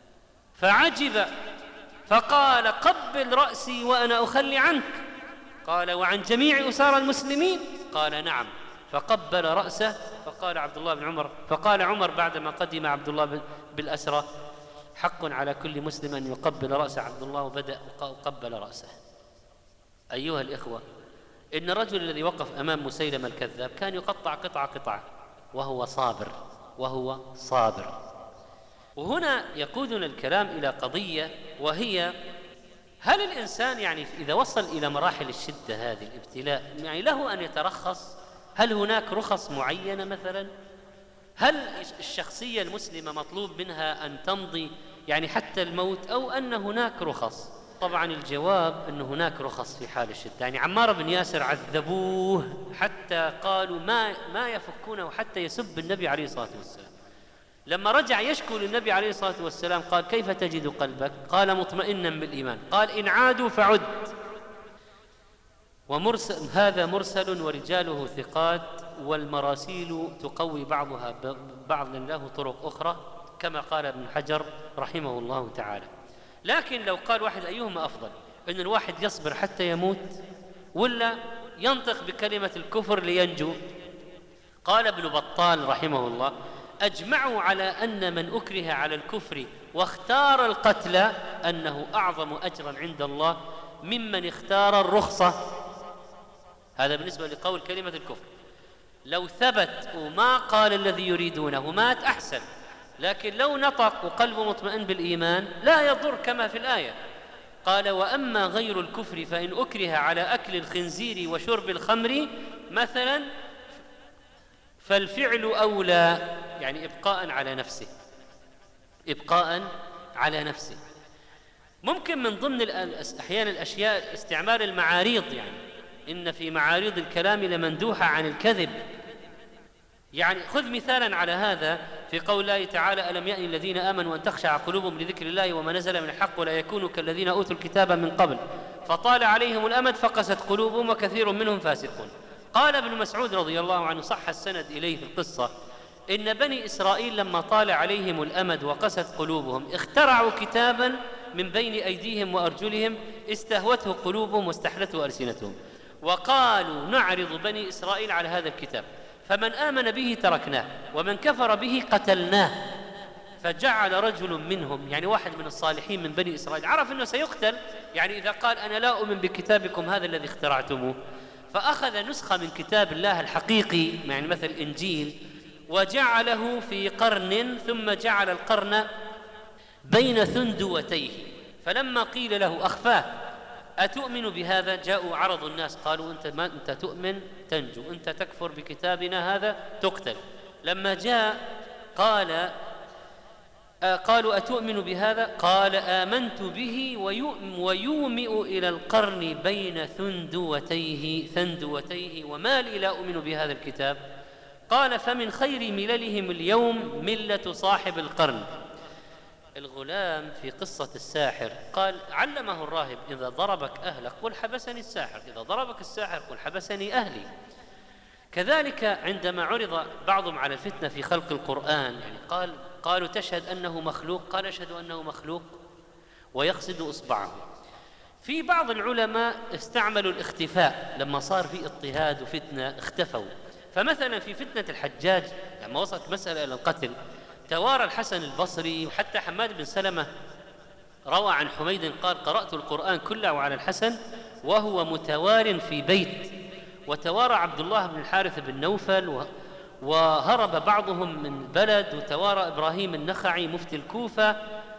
فعجب فقال: قبل رأسي وأنا أخلي عنك. قال: وعن جميع أسارى المسلمين؟ قال: نعم. فقبل رأسه. فقال عبد الله بن عمر فقال عمر بعدما قدم عبد الله بالأسرى: حق على كل مسلم أن يقبل رأس عبد الله، وبدأ وقبل رأسه. أيها الإخوة، إن الرجل الذي وقف أمام مسيلمة الكذاب كان يقطع قطعة قطعة وهو صابر وهو صابر. وهنا يقودنا الكلام إلى قضية، وهي: هل الإنسان يعني إذا وصل إلى مراحل الشدة هذه الابتلاء يعني له أن يترخص؟ هل هناك رخص معينة مثلا؟ هل الشخصية المسلمة مطلوب منها أن تمضي يعني حتى الموت، أو أن هناك رخص؟ طبعا الجواب أن هناك رخص في حال الشدة. يعني عمار بن ياسر عذبوه حتى قالوا ما ما يفكونه حتى يسب النبي عليه الصلاة والسلام. لما رجع يشكو للنبي عليه الصلاة والسلام قال: كيف تجد قلبك؟ قال: مطمئنا بالإيمان. قال: إن عادوا فعد. ومرسل هذا مرسل ورجاله ثقات، والمراسيل تقوي بعضها بعضا له طرق أخرى، كما قال ابن حجر رحمه الله تعالى. لكن لو قال واحد أيهما أفضل، أن الواحد يصبر حتى يموت ولا ينطق بكلمة الكفر لينجو؟ قال ابن بطال رحمه الله: أجمعوا على أن من أكره على الكفر واختار القتل أنه أعظم أجرا عند الله ممن اختار الرخصة. هذا بالنسبة لقول كلمة الكفر. لو ثبت وما قال الذي يريدونه مات أحسن، لكن لو نطق وقلبه مطمئن بالإيمان لا يضر كما في الآية. قال: وأما غير الكفر فإن أكره على أكل الخنزير وشرب الخمر مثلا فالفعل أولى، يعني إبقاء على نفسه، إبقاء على نفسه. ممكن من ضمن أحيانا الأشياء استعمال المعاريض، يعني إن في معاريض الكلام لمندوحة عن الكذب. يعني خذ مثالا على هذا في قول الله تعالى: ألم يأن الذين آمنوا أن تخشع قلوبهم لذكر الله وما نزل من الحق ولا يكونوا كالذين أوتوا الكتاب من قبل فطال عليهم الأمد فقست قلوبهم وكثير منهم فاسقون. قال ابن مسعود رضي الله عنه، صح السند إليه في القصة، إن بني إسرائيل لما طال عليهم الأمد وقست قلوبهم اخترعوا كتابا من بين أيديهم وأرجلهم استهوته قلوبهم واستحلته ألسنتهم، وقالوا نعرض بني إسرائيل على هذا الكتاب، فمن آمن به تركناه ومن كفر به قتلناه. فجعل رجل منهم، يعني واحد من الصالحين من بني إسرائيل، عرف أنه سيقتل، يعني إذا قال أنا لا أؤمن بكتابكم هذا الذي اخترعتموه، فأخذ نسخة من كتاب الله الحقيقي، يعني مثل الإنجيل، وجعله في قرن، ثم جعل القرن بين ثندوتيه، فلما قيل له أخفاه أتؤمن بهذا؟ جاءوا عرضوا الناس قالوا أنت ما أنت تؤمن تنجو، أنت تكفر بكتابنا هذا تقتل. لما جاء قال قالوا أتؤمن بهذا؟ قال آمنت به ويومئ إلى القرن بين ثندوتيه ثندوتيه وما لي لا أؤمن بهذا الكتاب. قال فمن خير مللهم اليوم ملة صاحب القرن. الغلام في قصة الساحر قال علمه الراهب: إذا ضربك أهلك قل حبسني الساحر، إذا ضربك الساحر قل حبسني أهلي. كذلك عندما عرض بعضهم على الفتنة في خلق القرآن، يعني قال قالوا تشهد أنه مخلوق؟ قال أشهد أنه مخلوق، ويقصد إصبعه. في بعض العلماء استعملوا الاختفاء، لما صار في اضطهاد وفتنة اختفوا. فمثلا في فتنة الحجاج لما وصلت مسألة إلى القتل توارى الحسن البصري، وحتى حماد بن سلمة روى عن حميد قال قرأت القرآن كله على الحسن وهو متوار في بيت. وتوارى عبد الله بن الحارث بن نوفل، وهرب بعضهم من البلد، وتوارى إبراهيم النخعي مفتي الكوفة.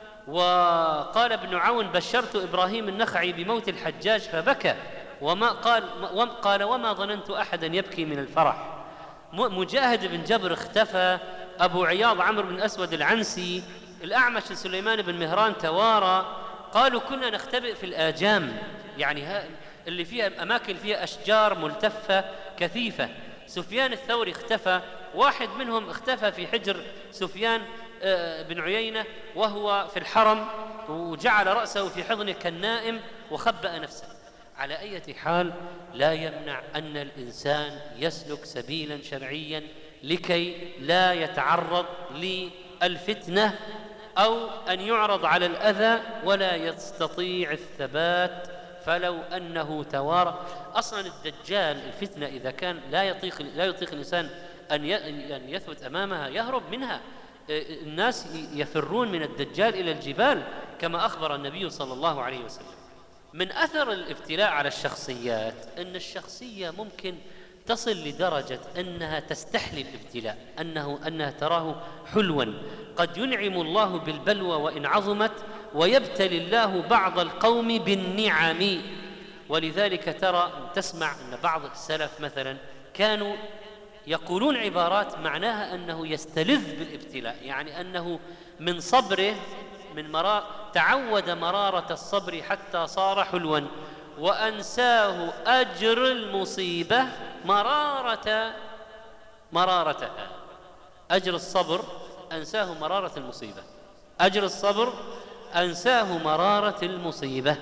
وقال ابن عون بشرت إبراهيم النخعي بموت الحجاج فبكى، وما قال قال وما ظننت أحدا يبكي من الفرح. مجاهد بن جبر اختفى، أبو عياض عمرو بن أسود العنسي، الأعمش سليمان بن مهران توارى. قالوا كنا نختبئ في الآجام، يعني اللي فيها أماكن فيها أشجار ملتفة كثيفة. سفيان الثوري اختفى، واحد منهم اختفى في حجر سفيان بن عيينة وهو في الحرم، وجعل رأسه في حضنه كالنائم وخبأ نفسه. على أي حال لا يمنع أن الإنسان يسلك سبيلا شرعيا لكي لا يتعرض للفتنة أو أن يعرض على الأذى ولا يستطيع الثبات. فلو أنه توارى أصلا الدجال، الفتنة إذا كان لا يطيق لا يطيق الإنسان أن يثبت أمامها يهرب منها. الناس يفرون من الدجال إلى الجبال كما أخبر النبي صلى الله عليه وسلم. من أثر الابتلاء على الشخصيات أن الشخصية ممكن تصل لدرجة أنها تستحلي الابتلاء، أنه أنها تراه حلوا. قد ينعم الله بالبلوى وإن عظمت، ويبتلي الله بعض القوم بالنعم. ولذلك ترى تسمع أن بعض السلف مثلا كانوا يقولون عبارات معناها أنه يستلذ بالابتلاء، يعني أنه من صبره من مرار تعود مرارة الصبر حتى صار حلوا، وأنساه أجر المصيبة مرارة مرارتها. أجر الصبر أنساه مرارة المصيبة، أجر الصبر أنساه مرارة المصيبة.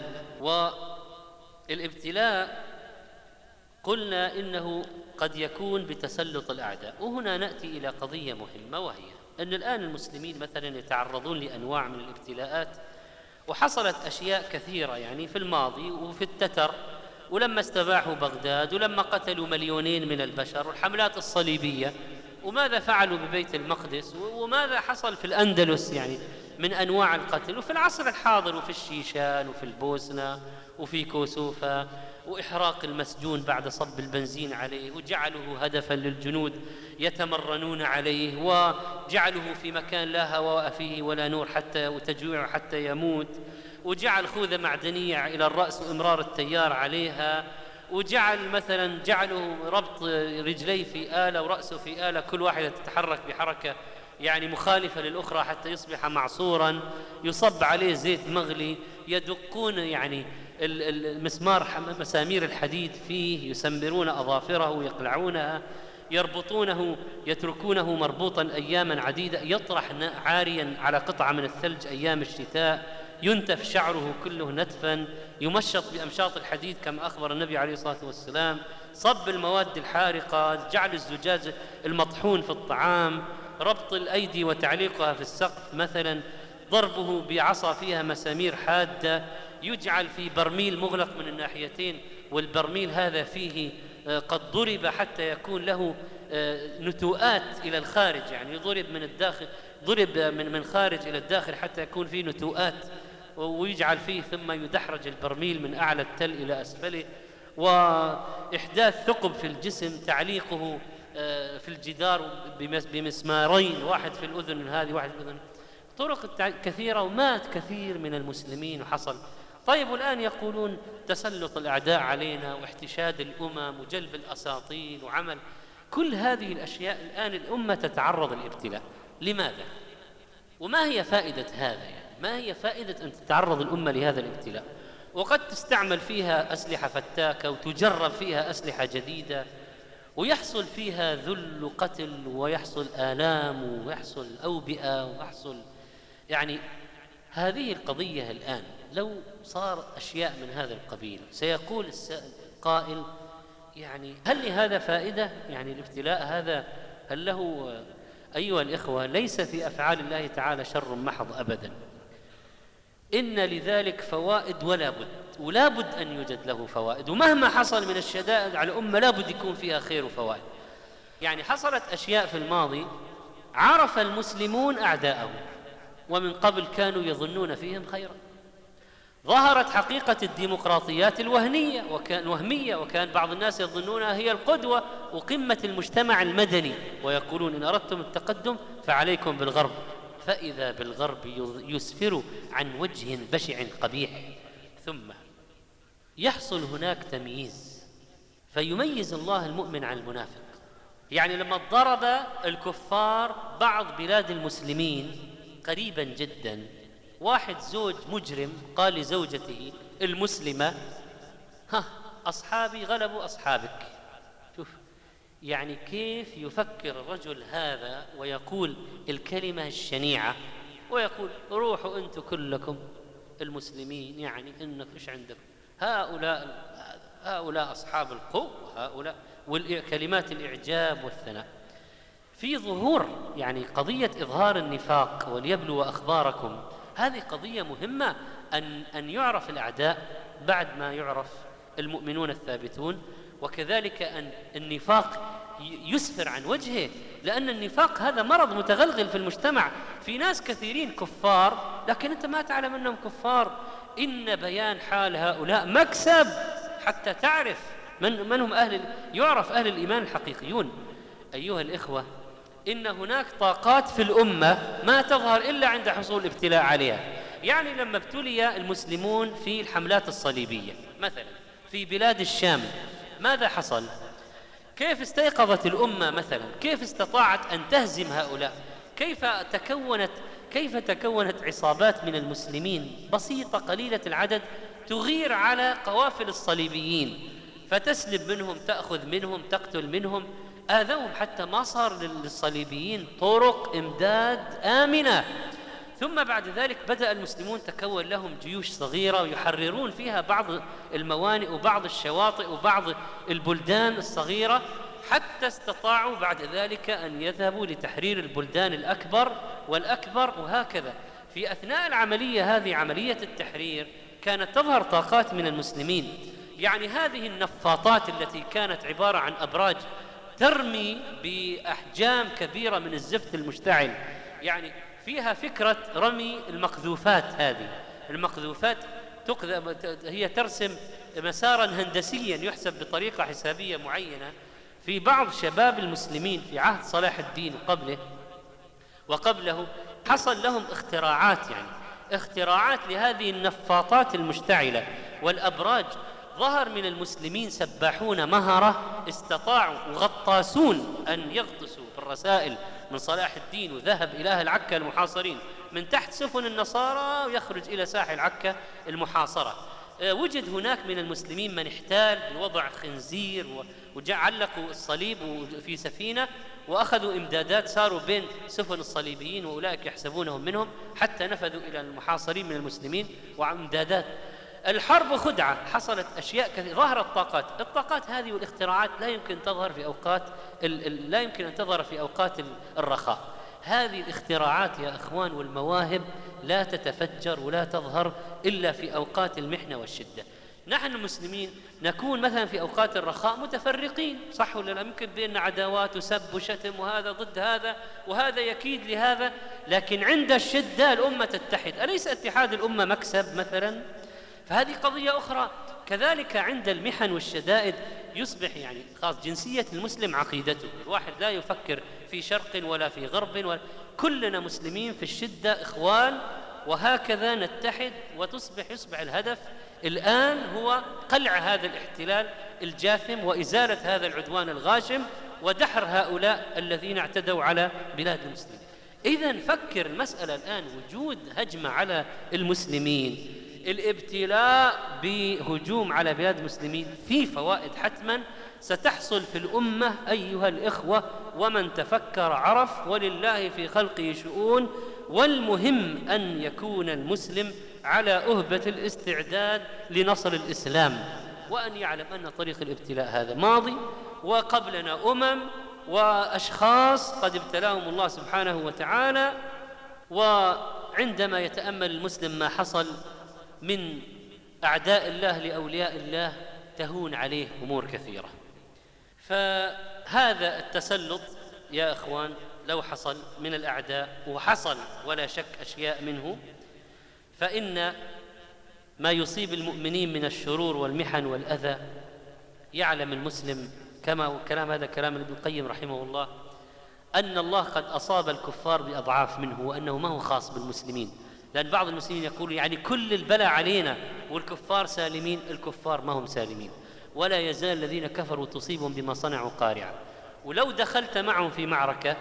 والابتلاء قلنا إنه قد يكون بتسلط الأعداء. وهنا نأتي إلى قضية مهمة، وهي أن الآن المسلمين مثلا يتعرضون لأنواع من الابتلاءات، وحصلت أشياء كثيرة يعني في الماضي وفي التتر، ولما استباحوا بغداد، ولما قتلوا مليونين من البشر، والحملات الصليبية وماذا فعلوا ببيت المقدس، وماذا حصل في الأندلس يعني من أنواع القتل، وفي العصر الحاضر، وفي الشيشان، وفي البوسنة، وفي كوسوفا، وإحراق المسجون بعد صب البنزين عليه، وجعله هدفا للجنود يتمرنون عليه، وجعله في مكان لا هواء فيه ولا نور حتى وتجويعه حتى يموت، وجعل خوذة معدنية إلى الرأس وإمرار التيار عليها، وجعل مثلا جعله ربط رجليه في آلة ورأسه في آلة، كل واحدة تتحرك بحركة يعني مخالفة للأخرى حتى يصبح معصورا، يصب عليه زيت مغلي، يدقون يعني المسمار مسامير الحديد فيه، يسمرون أظافره يقلعونها، يربطونه يتركونه مربوطا أياما عديدة، يطرح عاريا على قطعة من الثلج أيام الشتاء، ينتف شعره كله نتفا، يمشط بأمشاط الحديد كما أخبر النبي عليه الصلاة والسلام، صب المواد الحارقة، جعل الزجاج المطحون في الطعام، ربط الأيدي وتعليقها في السقف مثلا، ضربه بعصا فيها مسامير حادة، يجعل في برميل مغلق من الناحيتين، والبرميل هذا فيه قد ضرب حتى يكون له نتوءات إلى الخارج، يعني ضرب من الداخل، ضرب من من خارج إلى الداخل حتى يكون فيه نتوءات، ويجعل فيه ثم يدحرج البرميل من أعلى التل إلى أسفله، وإحداث ثقب في الجسم، تعليقه في الجدار بمسمارين، واحد في الأذن هذه واحد في الأذن، طرق كثيرة، ومات كثير من المسلمين وحصل. طيب والآن يقولون تسلط الأعداء علينا واحتشاد الأمم وجلب الأساطيل وعمل كل هذه الأشياء، الآن الأمة تتعرض للابتلاء، لماذا؟ وما هي فائدة هذا؟ يعني ما هي فائدة أن تتعرض الأمة لهذا الابتلاء؟ وقد تستعمل فيها أسلحة فتاكة وتجرب فيها أسلحة جديدة، ويحصل فيها ذل قتل، ويحصل آلام، ويحصل أوبئة، ويحصل يعني هذه القضية. الآن لو صار أشياء من هذا القبيل سيقول القائل يعني هل لهذا فائدة؟ يعني الابتلاء هذا هل له؟ أيها الإخوة، ليس في أفعال الله تعالى شر محض أبدا، إن لذلك فوائد ولا بد، ولا بد أن يوجد له فوائد، ومهما حصل من الشدائد على الأمة لا بد يكون فيها خير وفوائد. يعني حصلت أشياء في الماضي عرف المسلمون أعداءهم، ومن قبل كانوا يظنون فيهم خيرا، ظهرت حقيقة الديمقراطيات الوهنية وكان وهمية، وكان بعض الناس يظنونها هي القدوة وقمة المجتمع المدني، ويقولون إن أردتم التقدم فعليكم بالغرب، فإذا بالغرب يسفر عن وجه بشع قبيح، ثم يحصل هناك تمييز فيميز الله المؤمن عن المنافق. يعني لما ضرب الكفار بعض بلاد المسلمين قريبا جدا، واحد زوج مجرم قال لزوجته المسلمة ها أصحابي غلبوا أصحابك. شوف يعني كيف يفكر الرجل هذا ويقول الكلمة الشنيعة، ويقول روحوا أنتم كلكم المسلمين، يعني إنك إيش عندك هؤلاء هؤلاء أصحاب القوة، هؤلاء، والكلمات الإعجاب والثناء. في ظهور يعني قضية إظهار النفاق وليبلو أخباركم، هذه قضية مهمة أن أن يعرف الأعداء بعد ما يعرف المؤمنون الثابتون، وكذلك أن النفاق يسفر عن وجهه، لأن النفاق هذا مرض متغلغل في المجتمع، في ناس كثيرين كفار لكن أنت ما تعلم أنهم كفار. إن بيان حال هؤلاء مكسب حتى تعرف من من هم أهل، يعرف أهل الإيمان الحقيقيون. أيها الإخوة، إن هناك طاقات في الأمة ما تظهر إلا عند حصول ابتلاء عليها. يعني لما ابتلي المسلمون في الحملات الصليبية مثلا في بلاد الشام، ماذا حصل؟ كيف استيقظت الأمة مثلا؟ كيف استطاعت أن تهزم هؤلاء؟ كيف تكونت كيف تكونت عصابات من المسلمين بسيطة قليلة العدد تغير على قوافل الصليبيين، فتسلب منهم، تأخذ منهم، تقتل منهم، آذوهم حتى ما صار للصليبيين طرق إمداد آمنة. ثم بعد ذلك بدأ المسلمون تكون لهم جيوش صغيرة ويحررون فيها بعض الموانئ وبعض الشواطئ وبعض البلدان الصغيرة، حتى استطاعوا بعد ذلك أن يذهبوا لتحرير البلدان الأكبر والأكبر، وهكذا. في أثناء العملية هذه، عملية التحرير، كانت تظهر طاقات من المسلمين. يعني هذه النفاطات التي كانت عبارة عن أبراج ترمي بأحجام كبيرة من الزفت المشتعل، يعني فيها فكرة رمي المقذوفات. هذه المقذوفات هي ترسم مسارا هندسيا يحسب بطريقة حسابية معينة. في بعض شباب المسلمين في عهد صلاح الدين وقبله وقبله حصل لهم اختراعات، يعني اختراعات لهذه النفاطات المشتعلة والأبراج. ظهر من المسلمين سباحون مهرة استطاعوا وغطاسون أن يغطسوا بالرسائل من صلاح الدين، وذهب إلى أهل عكا المحاصرين من تحت سفن النصارى ويخرج إلى ساحل عكا المحاصرة. وجد هناك من المسلمين من احتال بوضع خنزير وعلقوا الصليب في سفينة وأخذوا إمدادات، ساروا بين سفن الصليبيين وأولئك يحسبونهم منهم حتى نفذوا إلى المحاصرين من المسلمين وإمدادات. الحرب خدعة، حصلت أشياء كثيرة، ظهرت طاقات. الطاقات هذه والاختراعات لا يمكن تظهر في أوقات لا يمكن أن تظهر في أوقات الرخاء. هذه الاختراعات يا أخوان والمواهب لا تتفجر ولا تظهر إلا في أوقات المحنة والشدة. نحن المسلمين نكون مثلا في أوقات الرخاء متفرقين، صح ولا لا؟ يمكن بيننا عداوات وسب وشتم، وهذا ضد هذا وهذا يكيد لهذا، لكن عند الشدة الأمة تتحد. أليس اتحاد الأمة مكسب مثلا؟ فهذه قضية أخرى. كذلك عند المحن والشدائد يصبح يعني خاص جنسية المسلم عقيدته، الواحد لا يفكر في شرق ولا في غرب ولا، كلنا مسلمين في الشدة إخوان، وهكذا نتحد وتصبح يصبح الهدف الآن هو قلع هذا الاحتلال الجاثم وإزالة هذا العدوان الغاشم ودحر هؤلاء الذين اعتدوا على بلاد المسلمين. إذن فكر المسألة الآن وجود هجمة على المسلمين، الابتلاء بهجوم على بلاد المسلمين في فوائد حتما ستحصل في الأمة أيها الإخوة، ومن تفكر عرف، ولله في خلقه شؤون. والمهم أن يكون المسلم على أهبة الاستعداد لنصر الإسلام، وأن يعلم أن طريق الابتلاء هذا ماضي، وقبلنا أمم وأشخاص قد ابتلاهم الله سبحانه وتعالى. وعندما يتأمل المسلم ما حصل من أعداء الله لأولياء الله تهون عليه أمور كثيرة. فهذا التسلط يا أخوان لو حصل من الأعداء، وحصل ولا شك أشياء منه، فإن ما يصيب المؤمنين من الشرور والمحن والأذى يعلم المسلم، كما كلام هذا كلام ابن القيم رحمه الله، أن الله قد أصاب الكفار بأضعاف منه، وأنه ما هو خاص بالمسلمين. لأن بعض المسلمين يقول يعني كل البلاء علينا والكفار سالمين. الكفار ما هم سالمين، ولا يزال الذين كفروا تصيبهم بما صنعوا قارعة. ولو دخلت معهم في معركة،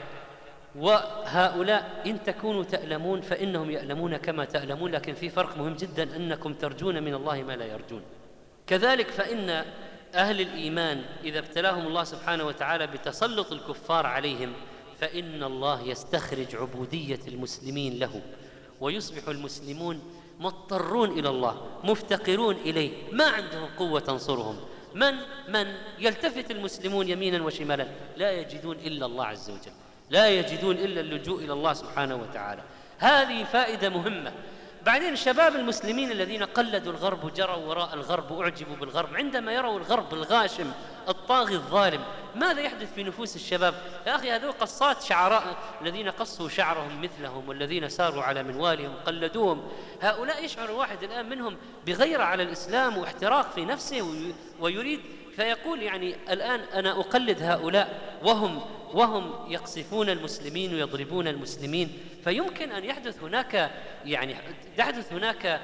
وهؤلاء إن تكونوا تألمون فإنهم يألمون كما تألمون، لكن في فرق مهم جدا، أنكم ترجون من الله ما لا يرجون. كذلك فإن أهل الإيمان إذا ابتلاهم الله سبحانه وتعالى بتسلط الكفار عليهم، فإن الله يستخرج عبودية المسلمين له، ويصبح المسلمون مضطرون إلى الله، مفتقرون إليه، ما عندهم قوة تنصرهم. من من يلتفت المسلمون يمينا وشمالا لا يجدون إلا الله عز وجل، لا يجدون إلا اللجوء إلى الله سبحانه وتعالى. هذه فائدة مهمة. بعدين شباب المسلمين الذين قلدوا الغرب وجروا وراء الغرب وأعجبوا بالغرب، عندما يروا الغرب الغاشم الطاغي الظالم، ماذا يحدث في نفوس الشباب؟ يا أخي هذول قصات شعراء الذين قصوا شعرهم مثلهم، والذين ساروا على منوالهم قلدوهم. هؤلاء يشعر الواحد الآن منهم بغيرة على الإسلام واحتراق في نفسه ويريد، فيقول يعني الآن أنا أقلد هؤلاء وهم وهم يقصفون المسلمين ويضربون المسلمين. فيمكن أن يحدث هناك يعني يحدث هناك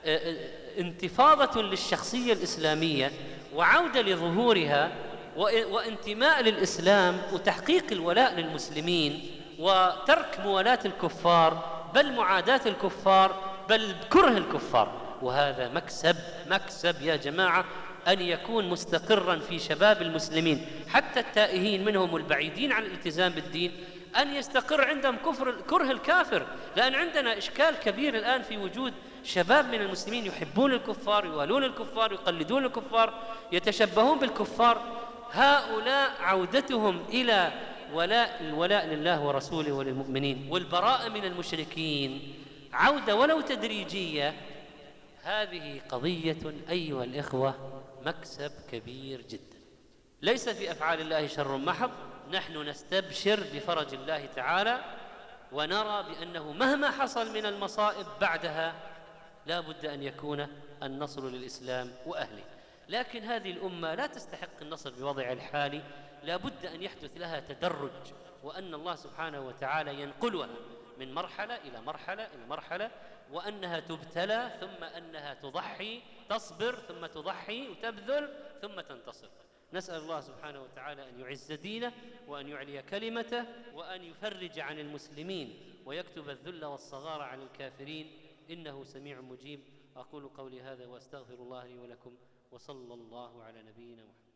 انتفاضة للشخصية الإسلامية وعودة لظهورها وانتماء للإسلام وتحقيق الولاء للمسلمين وترك موالاة الكفار، بل معاداة الكفار، بل كره الكفار. وهذا مكسب مكسب يا جماعة، أن يكون مستقرا في شباب المسلمين حتى التائهين منهم والبعيدين عن الالتزام بالدين، أن يستقر عندهم كفر كره الكافر. لأن عندنا إشكال كبير الآن في وجود شباب من المسلمين يحبون الكفار، يوالون الكفار، يقلدون الكفار، يتشبهون بالكفار. هؤلاء عودتهم إلى ولاء الولاء لله ورسوله وللمؤمنين والبراءة من المشركين عودة ولو تدريجية. هذه قضية أيها الإخوة مكسب كبير جدا. ليس في أفعال الله شر محض، نحن نستبشر بفرج الله تعالى، ونرى بأنه مهما حصل من المصائب بعدها لا بد أن يكون النصر للإسلام وأهله. لكن هذه الأمة لا تستحق النصر بوضع الحالي، لا بد أن يحدث لها تدرج، وأن الله سبحانه وتعالى ينقلها من مرحلة إلى مرحلة إلى مرحلة، وأنها تبتلى ثم أنها تضحي، تصبر ثم تضحي وتبذل ثم تنتصر. نسأل الله سبحانه وتعالى أن يعز دينه وأن يعلي كلمته وأن يفرج عن المسلمين ويكتب الذل والصغار عن الكافرين، إنه سميع مجيب. أقول قولي هذا وأستغفر الله لي ولكم، وصلى الله على نبينا محمد.